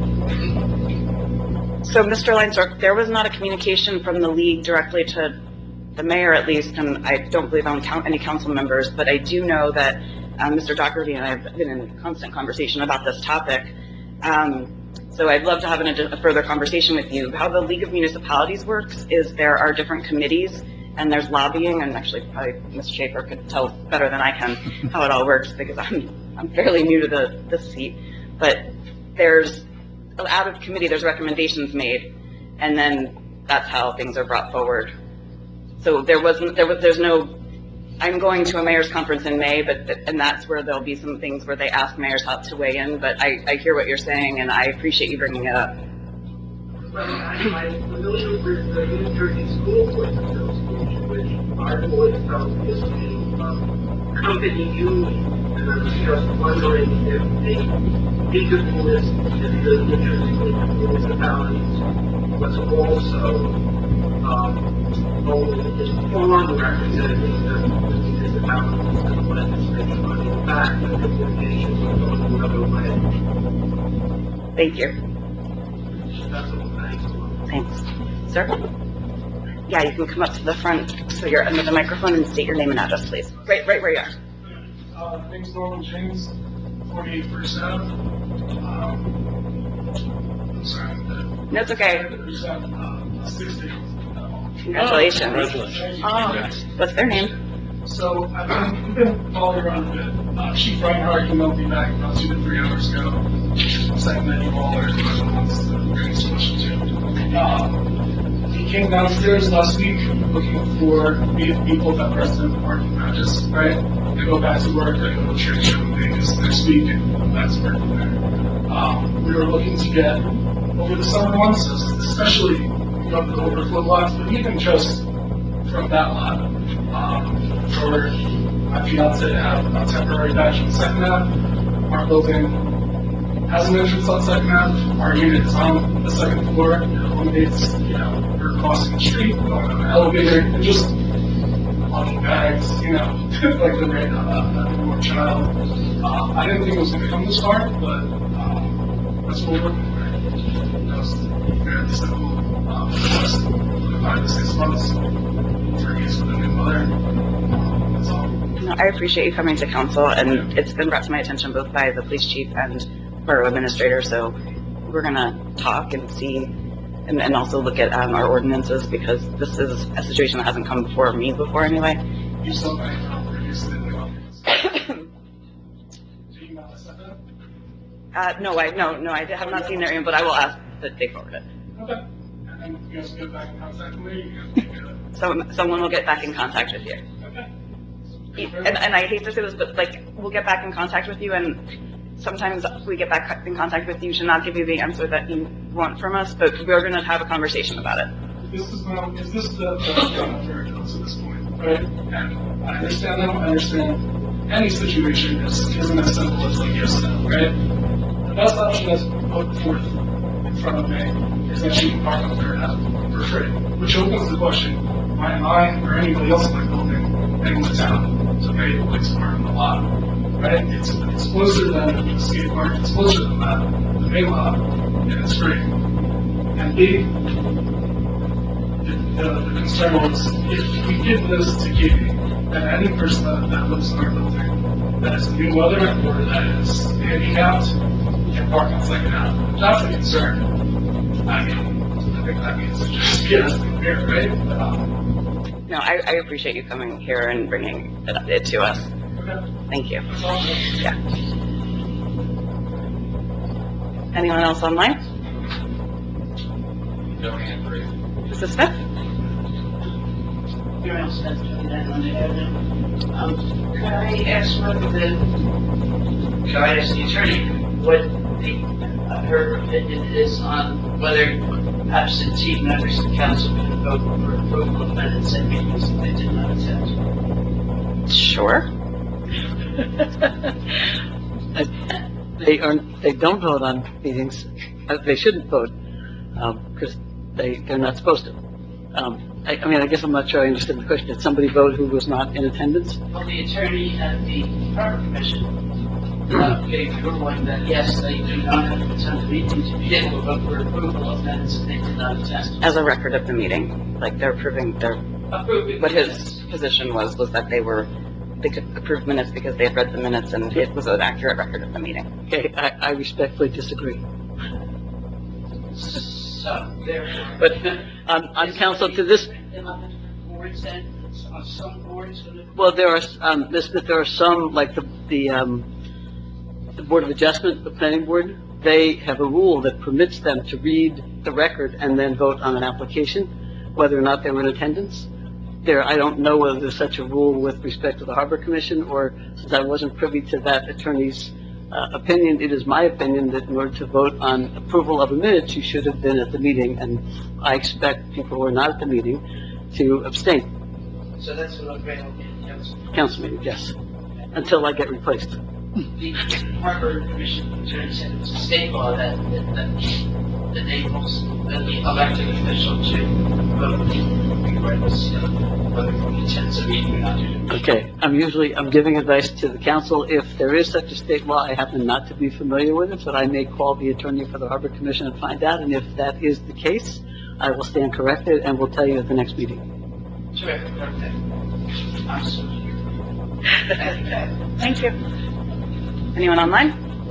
So, Mister Leinsdorf, there was not a communication from the league directly to the mayor, at least, and I don't believe I don't count any council members, but I do know that um, Mister Doherty and I have been in constant conversation about this topic. Um, so I'd love to have an, a further conversation with you. How the League of Municipalities works is there are different committees, and there's lobbying, and actually probably Miz Schaefer could tell better than I can how it all works, because I'm, I'm fairly new to the, this seat, but there's, out of committee, there's recommendations made, and then that's how things are brought forward. So there wasn't, there was, there's no, I'm going to a mayor's conference in May, but, and that's where there'll be some things where they ask mayors how to weigh in, but I, I hear what you're saying, and I appreciate you bringing it up. Well, I, I'm familiar with the New Jersey School Board Association, which our board felt is a um, company union, and I was just wondering if the League of Municipalities, if the New Jersey League of Municipalities was also um, only informed representatives of the municipalities and the legislature on the fact that the litigation was going another way. Thank you. That's all. Thanks. Thanks. Sir? Yeah, you can come up to the front, so you're under the microphone, and state your name and address, please. Right, right where you are. Uh, my name's Norman James, forty-eight First Ave. Um, I'm sorry. That's okay. Uh, sixty. Congratulations. Oh, congratulations. Oh, what's their name? So, I've been, we've been following around a bit. Uh, Chief Reinhardt emailed me back about two to three hours ago, saying that you all are the ones to bring this question to. Um, he came downstairs last week looking for people that resident parking badges, right? They go back to work, they go to trade show Vegas next week, and go back to work from there. Um, we were looking to get, over the summer months, especially, you know, the overflow lots, but even just from that lot, um, for my fiance to have a temporary badge on Second Ave. Our building has an entrance on Second Ave. Our unit is on the second floor. It eliminates, you know, her crossing the street, going on an elevator, and just lugging bags, you know, like the right, uh, newborn child. Uh, I didn't think it was going to come this far, but um, that's what we're working with. That was fairly simple. Um, just five to six months. Use with a new mother. That's all. No, I appreciate you coming to council, and it's been brought to my attention both by the police chief and borough administrator, so we're gonna talk and see, and, and also look at um, our ordinances, because this is a situation that hasn't come before me before anyway. You saw my email previously. uh, no, I, no, no, I have not seen their email, but I will ask that they forward it. Okay. And then you guys get back in contact with me? So, someone will get back in contact with you. Okay. And, and I hate to say this, but like, we'll get back in contact with you, and sometimes we get back in contact with you to not give you the answer that you want from us, but we're going to have a conversation about it. This is now, is this the, the, very close to this point, right? And I understand that, I understand any situation is, isn't as simple as like yes, no, right? The best option that's put forth in front of me is that she can park on Third Ave for free, which opens the question, why am I or anybody else in my building in the town to pay a place to park on the lot, right? It's, it's closer than the skate park, it's closer than that, the main lot, and it's free. And B, the, the, the concern was, if we give this to Katie, then any person that, that lives in our building that is a new mother or that is handicapped can park on Second Ave. That's a concern. I mean, I think that means to just get us here, right? Um, No, I, I appreciate you coming here and bringing it, it to us. okay. Thank you. That's all. Yeah. Anyone else online? No hand raised. Missus Smith? Muriel Smith, twenty-nine London Avenue. Um, could I ask what the, could I ask the attorney what the, uh, her opinion is on whether absentee members of council can vote for approval of minutes at meetings that they did not attend? Sure. They are, they don't vote on meetings, uh, they shouldn't vote, um, because they, they're not supposed to. Um, I, I mean, I guess I'm not sure I understood the question. Did somebody vote who was not in attendance? Well, the attorney at the harbor commission uh, gave your one that, yes, they do not have to attend the meeting to be able to vote for approval of minutes if they did not attend. As a record of the meeting, like they're approving, they're, Approving. what his position was, was that they were, they could approve minutes because they had read the minutes and it was an accurate record of the meeting. Okay, I, I respectfully disagree. So, therefore. But on, on council to this, Boards then, on some boards, well, there are, um, Miz Smith, there are some, like the, the, um, the Board of Adjustment, the planning board, they have a rule that permits them to read the record and then vote on an application, whether or not they were in attendance. There, I don't know whether there's such a rule with respect to the Harbor Commission, or since I wasn't privy to that attorney's uh, opinion, it is my opinion that in order to vote on approval of a minute, you should have been at the meeting, and I expect people who are not at the meeting to abstain. so that's what I'm going to council. Council meeting, yes, until I get replaced. The Harbor Commission attorney said it was a state law that, that, that that they also, that the elected official to vote, regardless of whether he attends a meeting or not. Okay, I'm usually, I'm giving advice to the council. If there is such a state law, I happen not to be familiar with it, but I may call the attorney for the Harbor Commission and find out, and if that is the case, I will stand corrected and will tell you at the next meeting. Terrific, okay. I'm so here. Thank you. Anyone online?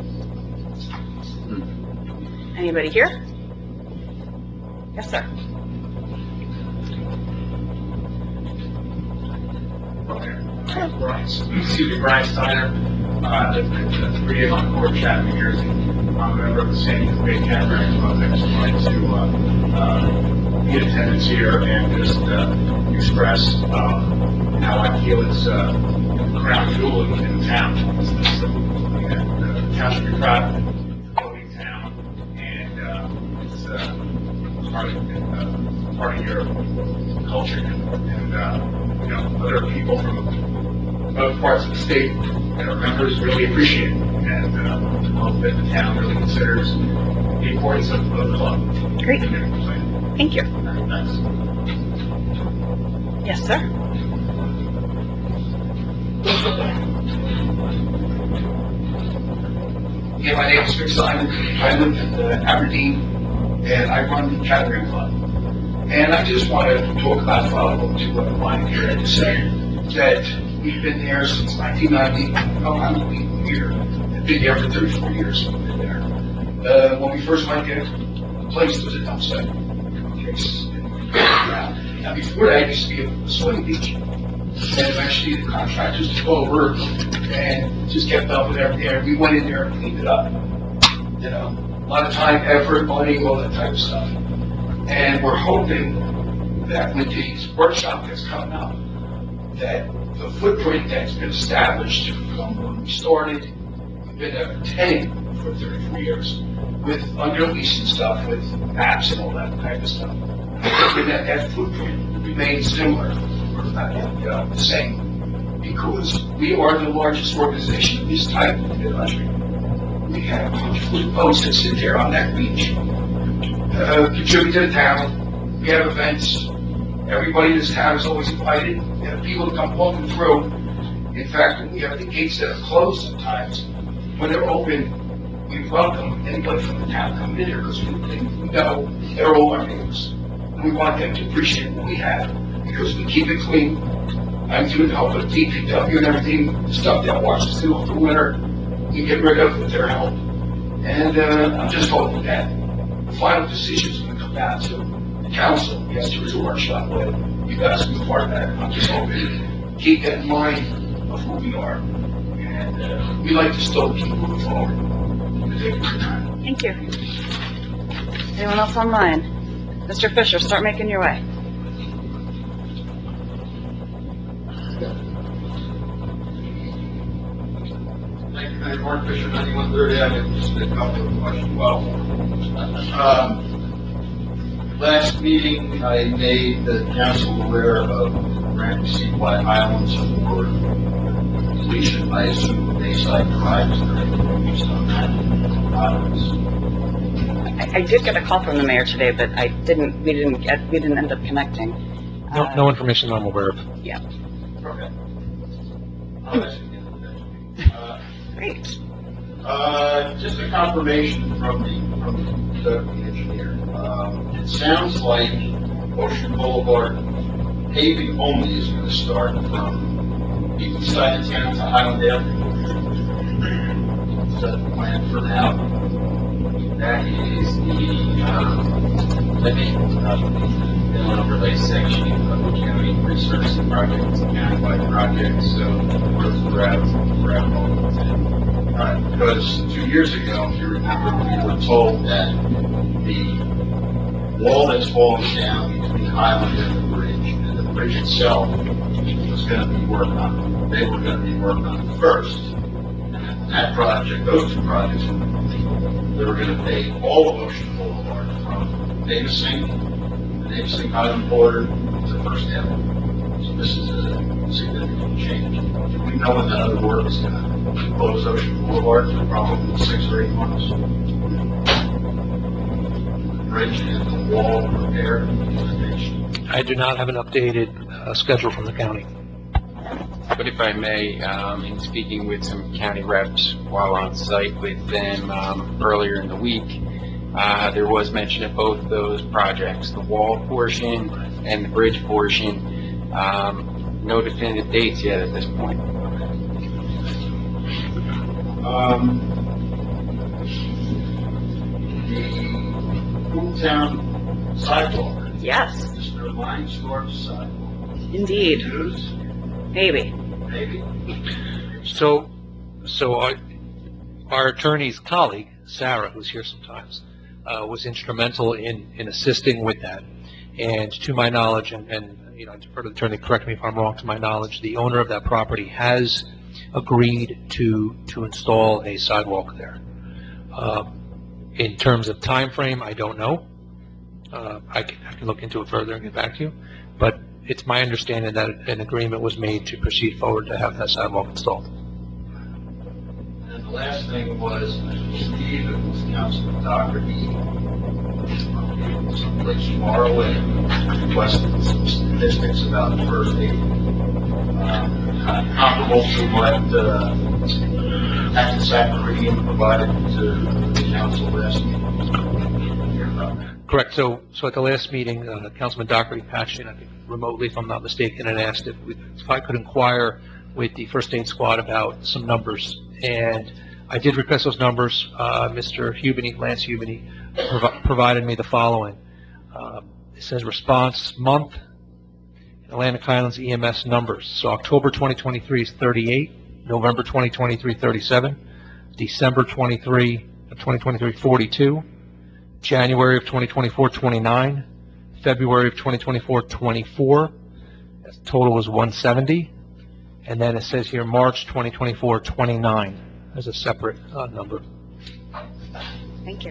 Anybody here? Yes, sir. Okay. Brian, excuse me, Brian Steiner, uh, lived at three on Court Chat, New Jersey. I'm a member of the San Diego Catamaran Club. I just wanted to, uh, uh, be in attendance here and just, uh, express, um, how I feel it's, uh, the crown jewel in the town. And, uh, town should be proud of it, building town, and, uh, it's, uh, part of, uh, part of your culture, and, uh, you know, other people from other parts of the state that are members really appreciate it, and, uh, hope that the town really considers the importance of, of the club. Great. Thank you. Thanks. Yes, sir. Yeah, my name is Rick Simon. I live in uh, Aberdeen, and I run the Catamaran Club. And I just want to talk about follow-up to what Ryan here had to say, that we've been there since nineteen ninety. Oh, I'm been here. I've been there for thirty-four years. We've been there. Uh, when we first went there, the place was a dump site. Okay. Now, before that, it used to be a swimming beach. And eventually, the contractors took over and just kept dumping everything. And we went in there and cleaned it up. You know, a lot of time, effort, money, all that type of stuff. And we're hoping that with the workshop that's coming up, that the footprint that's been established from when we started, we've been there for ten for thirty-four years, with under lease and stuff, with apps and all that type of stuff. And that, that footprint remains similar, or not you know, the same, because we are the largest organization of this type in the country. We have one hundred forty boats that sit there on that beach. Uh, contribute to the town. We have events. Everybody in this town is always invited. We have people to come walking through. In fact, when we have the gates that are closed sometimes, when they're open, we welcome anybody from the town coming in here because we, we know they're all our neighbors. And we want them to appreciate what we have because we keep it clean. I'm doing help with D P W and everything, the stuff that washes through over the winter, we get rid of with their help. And uh, I'm just hoping that the final decision is going to come down to the council. Yes, there is a workshop, but you guys can be part of that. I'm just hoping keep that in mind of who we are. And uh, we like to still keep moving forward. Thank you for your time. Thank you. Anyone else online? Mister Fisher, start making your way. Thank you, Mayor Mark Fisher, ninety-one Third Avenue. Just a couple of questions. Well, um, last meeting, I made the council aware of grant received by Highlands for completion. I assume the Bayside Drive is going to be used on that. Highlands. I, I did get a call from the mayor today, but I didn't, we didn't get, we didn't end up connecting. No, Uh, no information I'm aware of. Yeah. Okay. I'll ask you again. Uh, Great. Uh, just a confirmation from the, from the, the engineer. Um, it sounds like Ocean Boulevard paving only is going to start from the east side of town to Highland Avenue. Is that the plan for now? That is the, um, limit of the mill and overlay section of the county resurfacing project. It's a countywide project, so it works throughout, throughout all of the town. Right, because two years ago, if you remember, we were told that the wall that's falling down between Highland and the bridge, and the bridge itself was going to be worked on. They were going to be worked on first. And when that project, those two projects were complete, they were going to pave all of Ocean Boulevard from Navesink, the Navesink Highland border to First Avenue. So this is a significant change. Do we know when that other work is going to close Ocean Boulevard for probably six or eight months? The bridge and the wall repair. I do not have an updated uh, schedule from the county. But if I may, um, in speaking with some county reps while on site with them um, earlier in the week, uh, there was mention of both those projects, the wall portion and the bridge portion. Um, no definitive dates yet at this point. Um, the Boomtown sidewalk. Yes. Mister Line Storm sidewalk. Indeed. News? Maybe. Maybe. So, so our, our attorney's colleague, Sarah, who's here sometimes, uh, was instrumental in, in assisting with that. And to my knowledge, and, and you know, for the attorney, correct me if I'm wrong, to my knowledge, the owner of that property has agreed to to install a sidewalk there. Uh, in terms of time frame, I don't know. Uh, I, can, I can look into it further and get back to you. But it's my understanding that an agreement was made to proceed forward to have that sidewalk installed. And the last thing was, I believe it was Councilman Doherty, someplace far away, requested some statistics about the first aid. Um, comparable to what uh, Hackensack provided to the council last meeting. Hear about that. Correct. So, so at the last meeting, uh, Councilman Dockery patched in, I think remotely, if I'm not mistaken, and asked if, we, if I could inquire with the first aid squad about some numbers. And I did request those numbers. Uh, Mister Hubany, Lance Hubany, prov provided me the following. Um, it says response month, Atlantic Highlands E M S numbers. So October twenty twenty-three is thirty-eight, November twenty twenty-three, thirty-seven, December twenty-three, twenty twenty-three, forty-two, January of twenty twenty-four, twenty-nine, February of twenty twenty-four, twenty-four. The total was one seventy. And then it says here March twenty twenty-four, twenty-nine as a separate uh, number. Thank you.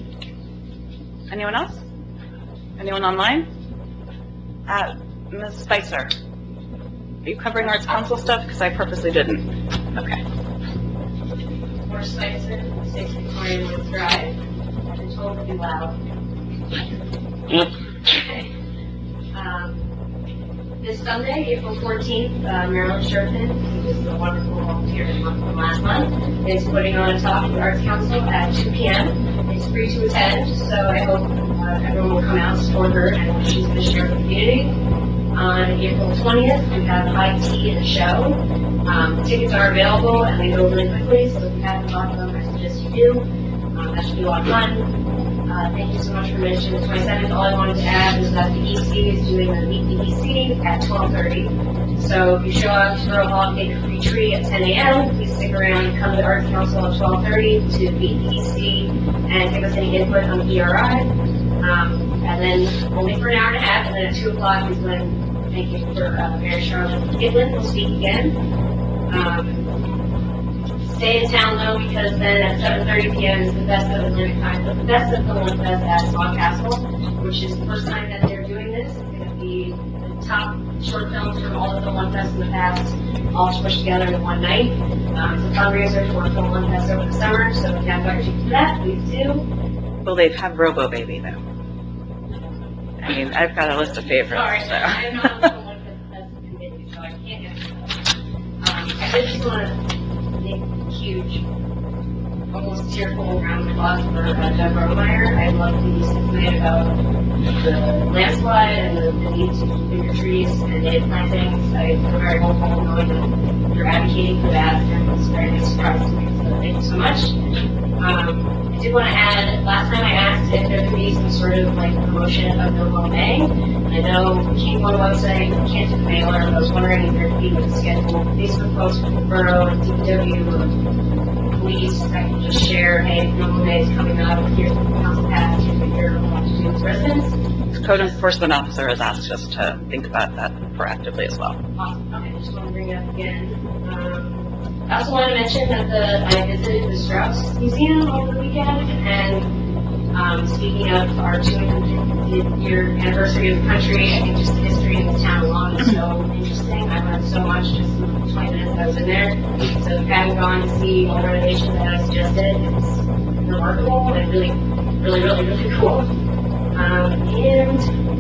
Anyone else? Anyone online? Uh, Miz Spicer, are you covering Arts Council stuff? Because I purposely didn't. Okay. Or Spicer, six Victoria Woods Drive. I've been told to be loud. Okay. Um, this Sunday, April fourteenth, uh, Marilyn Sherman, who was the wonderful volunteer from last month, is putting on a talk with the Arts Council at two P M It's free to attend, so I hope uh, everyone will come out and support her and what she's going to share with the community. On April twentieth, we have high tea and a show. Um, tickets are available and they go really quickly, so if you haven't bought them, I suggest you do. Um, that should be a lot of fun. Uh, thank you so much for mentioning the twenty-seventh. All I wanted to add was that the E C is doing the Meet the E C at twelve thirty. So if you show up to Borough Hall and get your free tree at ten A M, please stick around and come to the Arts Council at twelve thirty to meet the E C and give us any input on the E R I. Um, and then only for an hour and a half, and then at two o'clock is when, thank you for uh, Mayor Charlotte Gitlin will speak again. Um, stay in town though, because then at seven thirty P M is the best of Atlantic Highlands, the best of the One Fest at Smog Castle, which is the first time that they're doing this. It's going to be the top short films from all of the One Fest in the past, all smushed together in one night. Um, it's a fundraiser for Film One Fest over the summer, so if you have got you for that, please do. Will they have Robo Baby though? I mean, I've got a list of favorites. Sorry, so. I'm not on the One Fest committee, so I can't answer that. Um, I did just want to make a huge cheerful round of applause for uh, Doug Romeyer. I love the sentiment about the landslide and the, the need to keep bigger trees and native plantings. I feel very hopeful knowing that you're advocating for that, and it's very nice surprise to me. So thank you so much. Um, I did want to add, last time I asked if there could be some sort of like promotion of No Mow May. I know we came on the website, we can't do the mailer, but I was wondering if there could be like a scheduled Facebook post for the borough and D P W or police that can just share, hey, No Mow May is coming up, here's what the council passed, here's what you're going to do with residents. The code enforcement officer has asked us to think about that proactively as well. Awesome. Okay, just want to bring it up again. Um, I also want to mention that the I visited the Strauss Museum over the weekend, and um, speaking of our two hundred fiftieth year anniversary of the country, I think just the history of the town alone is so interesting. I learned so much just in the twenty minutes that I was in there. So if you haven't gone to see all the renovations that I suggested, it's remarkable and really, really, really, really cool. Um, and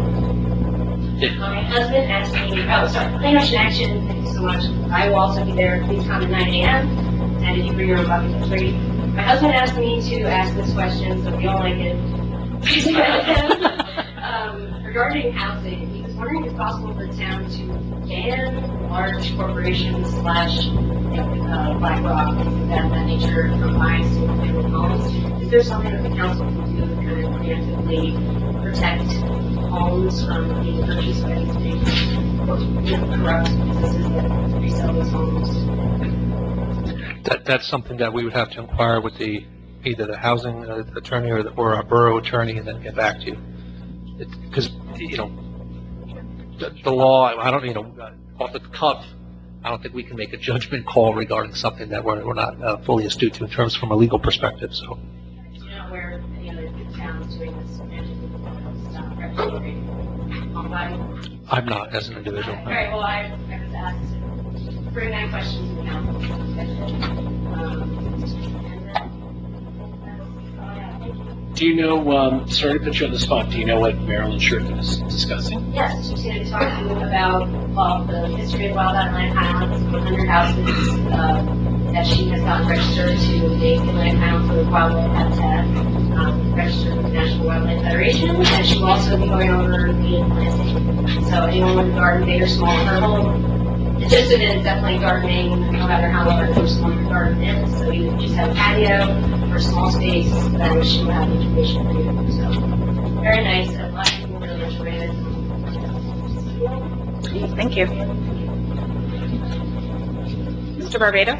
my husband asked me, oh, sorry, Clean Ocean Action, thank you so much. I will also be there. Please come at nine A M And if you bring your own bucket, that's great. My husband asked me to ask this question, so if you don't like it, please email him. Um, regarding housing, he was wondering if it's possible for the town to ban large corporations slash, you know, uh, BlackRock, things of that, that nature from buying single-family homes. Is there something that the council can do to kind of preemptively protect homes from being purchased by these big, you know, corrupt businesses that resell those homes? That, that's something that we would have to inquire with the, either the housing uh, attorney or, the, or our borough attorney and then get back to you. Because, you know, the, the law, I don't, you know, off the cuff, I don't think we can make a judgment call regarding something that we're, we're not uh, fully astute to in terms from a legal perspective, so. Do you know where any other towns doing this stuff regulatory home buying? I'm not, as an individual. All right, well, I, I was asked to bring that question to the council. Um, Do you know, um, sorry to put you on the spot, do you know what Marilyn Sherman is discussing? Yes, she's going to be talking about, well, the history of Wild Atlantic Highlands, one hundred houses um, that she has gotten registered to the Atlantic Highlands for Wildlife Habitat, um, registered with the National Wildlife Federation, and she will also be going over native planting. So anyone with a garden, big or small, her whole interested in definitely gardening, no matter how large or small your garden is. So you just have a patio or a small space, then she will have information for you. So very nice. A lot of people really enjoy it. Thank you. Mister Barbado?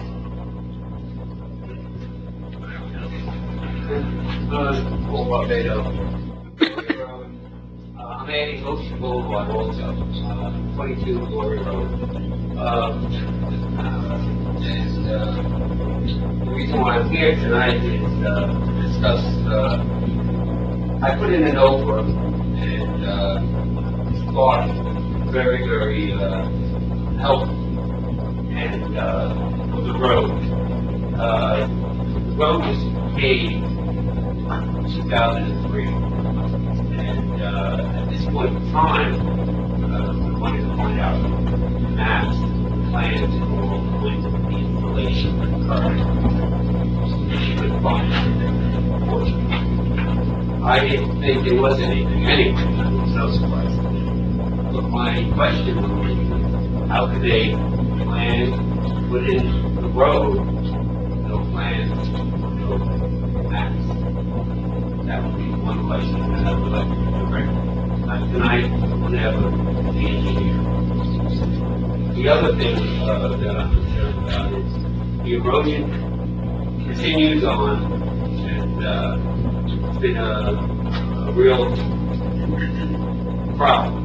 Uh, Paul Barbado. Uh, I'm adding Ocean Boulevard also, uh, twenty-two Glory Road. Um, uh, and uh, the reason why I'm here tonight is uh, to discuss, uh, I put in an over and uh, thought very, very uh, helpful and uh, for the road. Uh, the road was paved in two thousand three, and uh, at this point in time, uh, I wanted to find out maps, plans for when the installation would occur. She couldn't find anything, unfortunately. I didn't think there was anything anyway. I was no surprise. But my question would be, how could they plan to put in the road, no plans, no maps? That would be one question that I would like to direct. Not tonight, whenever, the engineer. The other thing uh, that I'm concerned about is the erosion continues on, and uh, it's been a, a real problem.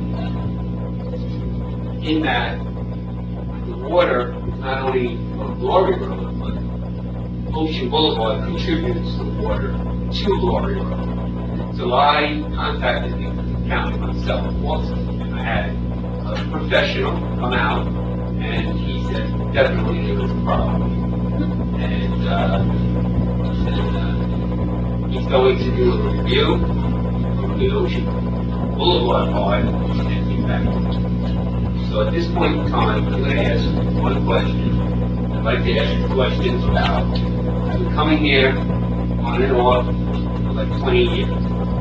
In that, the water, not only on Glory Road, but Ocean Boulevard contributes the water to Glory Road. So I contacted the county myself also. I had a professional come out, and he said definitely there was a problem. And, uh, and uh, he's going to do a review of the Ocean Boulevard part and get back to me. So at this point in time, I'm going to ask one question. I'd like to ask you questions about, are we coming here on and off for like twenty years.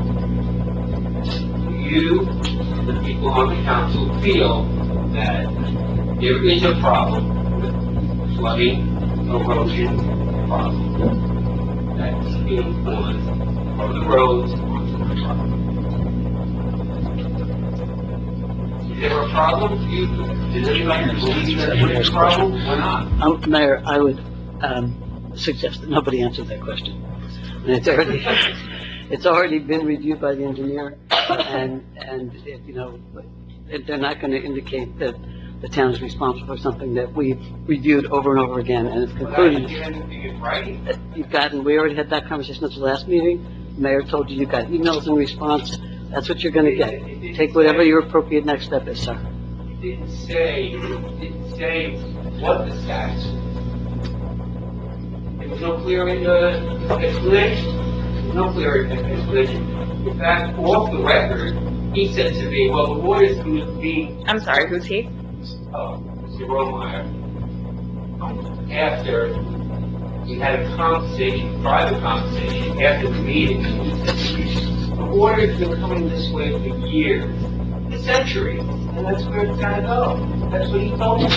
You, the people on the council, feel that there is a problem with flooding, erosion problem that's being caused from the roads onto the property. Is there a problem? Do you, does anybody believe that there's a problem or not? Um, Mayor, I would, um, suggest that nobody answer that question. And it's already, it's already been reviewed by the engineer, and, and, it, you know, it- they're not gonna indicate that the town is responsible for something that we've reviewed over and over again, and it's But I didn't concluded. get anything in writing. You've gotten, we already had that conversation at the last meeting. The mayor told you you got emails in response. That's what you're gonna get. Take whatever your appropriate next step is, sir. It didn't say, it didn't say what the status was. There was no clear uh, explanation. There was no clear explanation. In fact, off the record, he said to me, well, the water's being... I'm sorry, who's he? Uh, Mister Romeyer, after we had a conversation, private conversation, after the meeting, the water's been coming this way for years, centuries, and that's where it's gotta go. That's what he told me.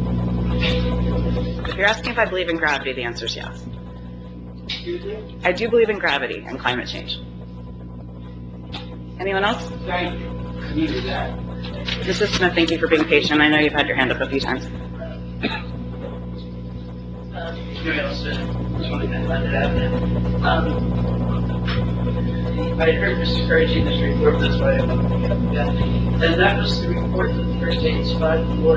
If you're asking if I believe in gravity, the answer is yes. Excuse me? I do believe in gravity and climate change. Anyone else? Thank you. I needed that. Missus Smith, thank you for being patient. I know you've had your hand up a few times. Muriel Smith, twenty-nine London Avenue. Um, I heard Mister Perugino's report, that's why I'm looking up that. And that was the report for the first aid squad for,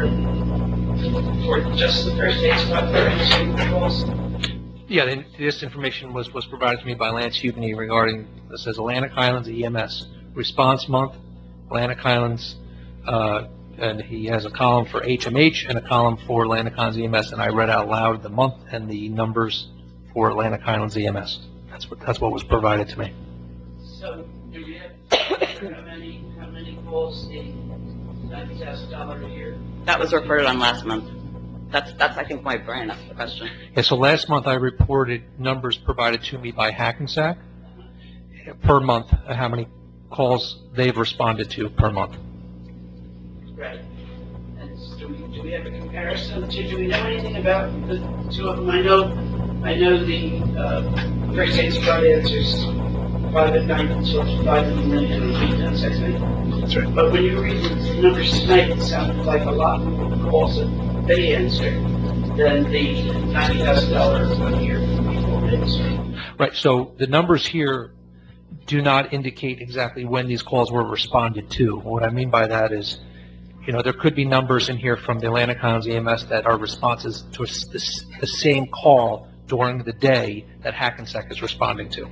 for just the first aid squad for any calls. Yeah, then this information was, was provided to me by Lance Hubney regarding, this says Atlantic Highlands E M S Response Month, Atlantic Highlands, uh, and he has a column for H M H and a column for Atlantic Highlands E M S, and I read out loud the month and the numbers for Atlantic Highlands E M S. That's what, that's what was provided to me. So, do you have, how many, how many calls the ninety thousand dollars a year? That was reported on last month. That's, that's, I think, why Brian asked the question. Yeah, so last month I reported numbers provided to me by Hackensack per month, uh, how many calls they've responded to per month. Right. And do we, do we have a comparison? Do, do we know anything about the two of them? I know, I know the, uh, first aid squad answers five at night, and so it's five in the morning, and the weekends, I think. That's right. But when you read the numbers tonight, it sounded like a lot more calls that they answer than the ninety thousand dollars a year people answer. Right, so the numbers here do not indicate exactly when these calls were responded to. What I mean by that is, you know, there could be numbers in here from the Atlantic Highlands E M S that are responses to the, the same call during the day that Hackensack is responding to.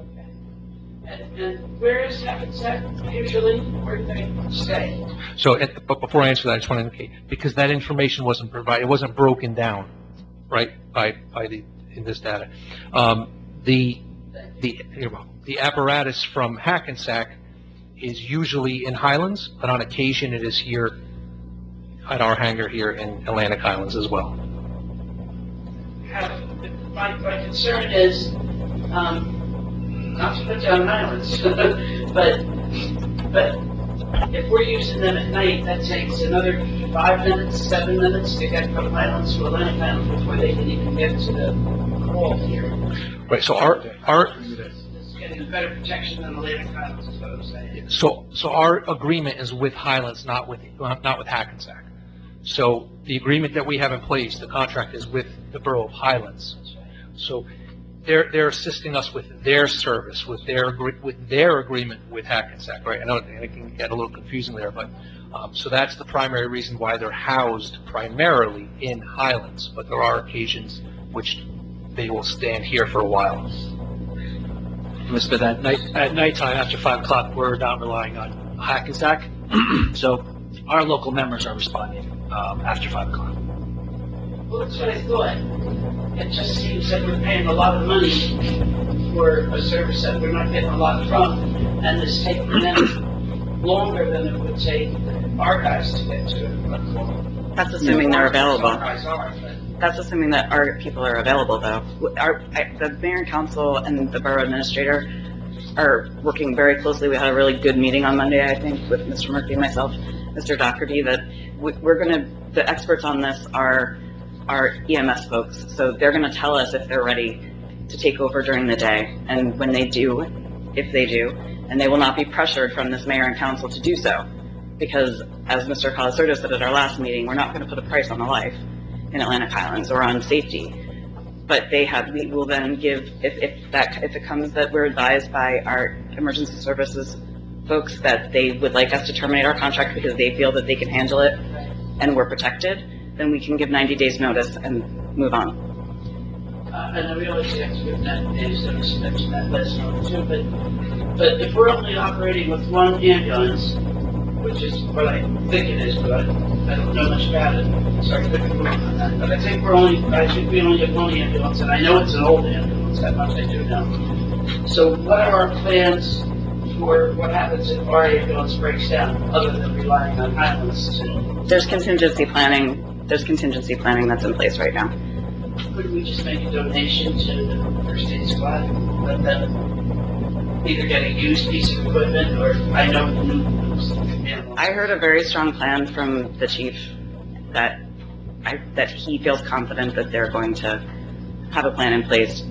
And, and where is Hackensack usually? Where do they stay? So, it, but before I answer that, I just want to indicate, because that information wasn't provided, it wasn't broken down, right, by, by the, in this data. Um, the, the, the apparatus from Hackensack is usually in Highlands, but on occasion it is here at our hangar here in Atlantic Highlands as well. Have, my, my concern is, um, not to put down Highlands, but, but if we're using them at night, that takes another five minutes, seven minutes to get from Highlands to Atlantic Highlands before they can even get to the call here. Right, so our, our, It's getting a better protection than Atlantic Highlands, is what I'm saying. so, so our agreement is with Highlands, not with, not with Hackensack. So the agreement that we have in place, the contract is with the Borough of Highlands. So they're, they're assisting us with their service, with their, agree- with their agreement with Hackensack, right? I know it can get a little confusing there, but, um, so that's the primary reason why they're housed primarily in Highlands, but there are occasions which they will stand here for a while. But at night, at nighttime after five o'clock, we're not relying on Hackensack. So our local members are responding, um, after five o'clock. Well, that's what I thought. It just seems that we're paying a lot of money for a service that we're not getting a lot from, and it's taking them longer than it would take our guys to get to it. That's assuming they're available. Our guys are, but That's assuming that our people are available, though. Our, I- the mayor and council and the borough administrator are working very closely. We had a really good meeting on Monday, I think, with Mister Murphy, myself, Mister Doherty, that we- we're gonna, the experts on this are, are E M S folks. So they're gonna tell us if they're ready to take over during the day. And when they do, if they do, and they will not be pressured from this mayor and council to do so. Because as Mister Colasurdo said at our last meeting, we're not gonna put a price on the life in Atlantic Highlands or on safety. But they have, we will then give, if, if that, if it comes that we're advised by our emergency services folks that they would like us to terminate our contract because they feel that they can handle it and we're protected, then we can give ninety days notice and move on. Uh, and I realize you have to give that names that respect to that list number two, but, but if we're only operating with one ambulance, which is what I think it is, but I, I don't know much about it, so I could be wrong on that. But I think we're only, I think we only have one ambulance, and I know it's an old ambulance, that much I do know. So what are our plans for what happens if our ambulance breaks down, other than relying on Highlands to? There's contingency planning, there's contingency planning that's in place right now. Couldn't we just make a donation to the first aid squad and let them either get a used piece of equipment, or I know the new ambulance? I heard a very strong plan from the chief that I, that he feels confident that they're going to have a plan in place.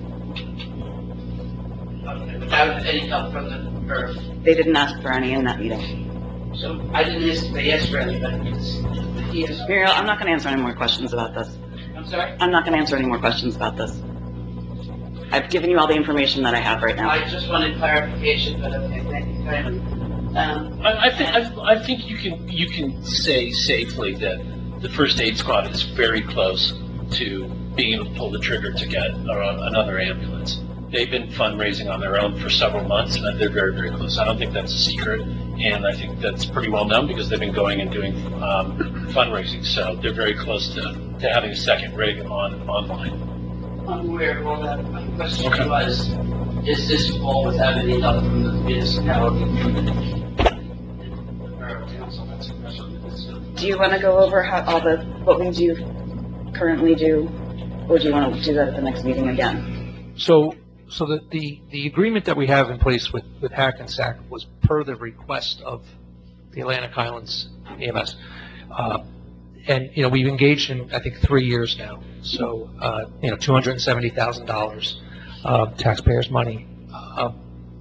Okay, without any help from the borough. They didn't ask for any in that meeting. So I didn't ask, they asked for any, but it's, he is. Muriel, I'm not going to answer any more questions about this. I'm sorry? I'm not going to answer any more questions about this. I've given you all the information that I have right now. I just wanted clarification, but okay, thank you kindly. Um, I, I think, I, I think you can, you can say safely that the first aid squad is very close to being able to pull the trigger to get uh, another ambulance. They've been fundraising on their own for several months, and they're very, very close. I don't think that's a secret, and I think that's pretty well known because they've been going and doing um, fundraising. So they're very close to, to having a second rig on online. I'm aware of all that. My question Okay. was, is this all without any help from the municipality? From the borough council? That's a question. Do you want to go over how all the, what we do, currently do, or do you want to do that at the next meeting again? So, so the, the, the agreement that we have in place with, with Hackensack was per the request of the Atlantic Highlands E M S. Uh, and, you know, we've engaged in, I think, three years now. So, uh, you know, two hundred seventy thousand dollars of taxpayers' money. Uh,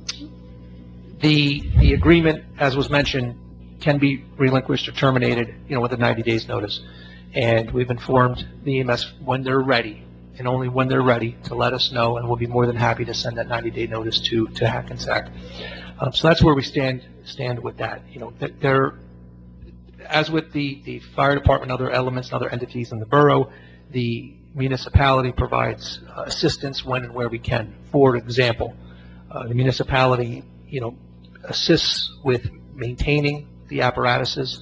the, the agreement, as was mentioned, can be relinquished or terminated, you know, with a ninety days notice. And we've informed the E M S when they're ready, and only when they're ready, to let us know, and we'll be more than happy to send that ninety day notice to, to Hackensack. Um, so that's where we stand, stand with that. You know, that they're, as with the, the fire department, other elements, and other entities in the borough, the municipality provides uh, assistance when and where we can. For example, uh, the municipality, you know, assists with maintaining the apparatuses.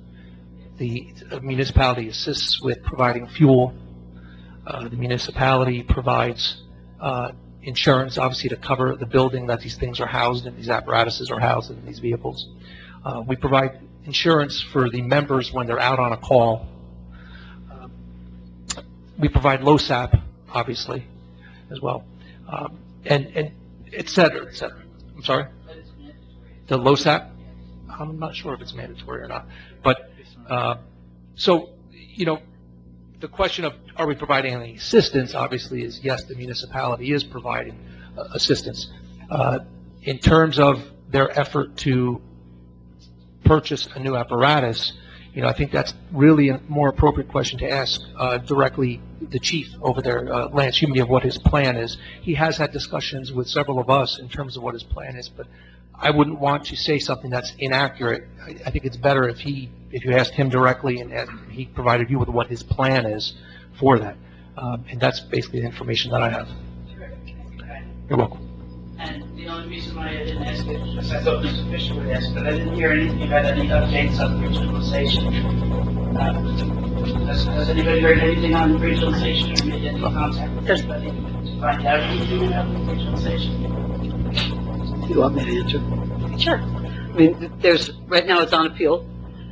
The municipality assists with providing fuel. Uh, the municipality provides uh, insurance, obviously, to cover the building that these things are housed in, these apparatuses are housed in these vehicles. Uh, we provide insurance for the members when they're out on a call. Uh, we provide LoSAP, obviously, as well, um, and, and et cetera, et cetera. I'm sorry? The LoSAP? I'm not sure if it's mandatory or not. But, uh, so, you know, the question of are we providing any assistance, obviously, is yes, the municipality is providing uh, assistance. Uh, in terms of their effort to purchase a new apparatus, you know, I think that's really a more appropriate question to ask uh, directly the chief over there, uh, Lance Humey, of what his plan is. He has had discussions with several of us in terms of what his plan is, but I wouldn't want to say something that's inaccurate. I, I think it's better if he, if you asked him directly and, and he provided you with what his plan is for that. Um, and that's basically the information that I have. You're welcome. And the only reason why I didn't ask it is because I thought Mister Fisher would ask, but I didn't hear anything about any updates on regionalization. Uh, has, has anybody heard anything on regionalization or made any contact with anybody to find out anything about regionalization? Do you want me to answer? Sure. I mean, there's, right now it's on appeal,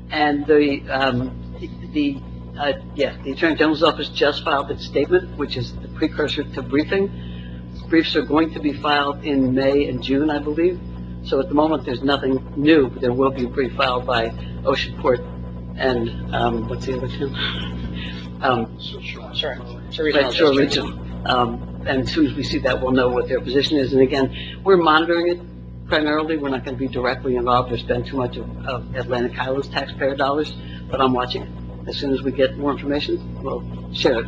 And the, um, the, uh, yeah, the Attorney General's office just filed its statement, which is the precursor to briefing. Briefs are going to be filed in May and June, I believe. So at the moment, there's nothing new, but there will be a brief filed by Oceanport and, um, what's the other two? Um, Sure. Sure. Right, Shore Regional. Um, and as soon as we see that, we'll know what their position is. And again, we're monitoring it primarily. We're not going to be directly involved or spend too much of, of Atlantic Highlands taxpayer dollars, but I'm watching it. As soon as we get more information, we'll share it.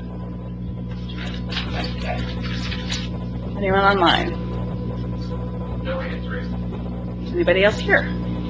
Anyone online? No hands raised. Anybody else here?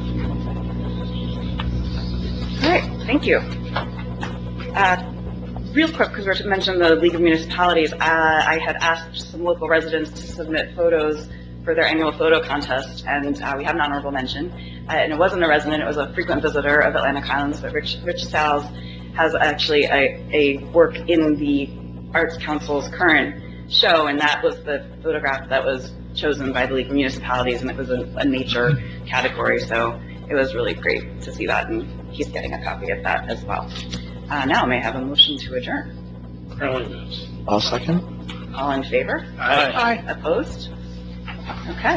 All right, thank you. Uh, Real quick, because we mentioned the League of Municipalities, uh, I had asked some local residents to submit photos for their annual photo contest, and uh, we had an honorable mention. Uh, and it wasn't a resident, it was a frequent visitor of Atlantic Highlands, but Rich, Rich Salz has actually a, a work in the Arts Council's current show, and that was the photograph that was chosen by the League of Municipalities, and it was a, a nature category, so it was really great to see that, and he's getting a copy of that as well. Uh, now may I have a motion to adjourn? I'll second. All in favor? Aye. Aye. Opposed? Okay.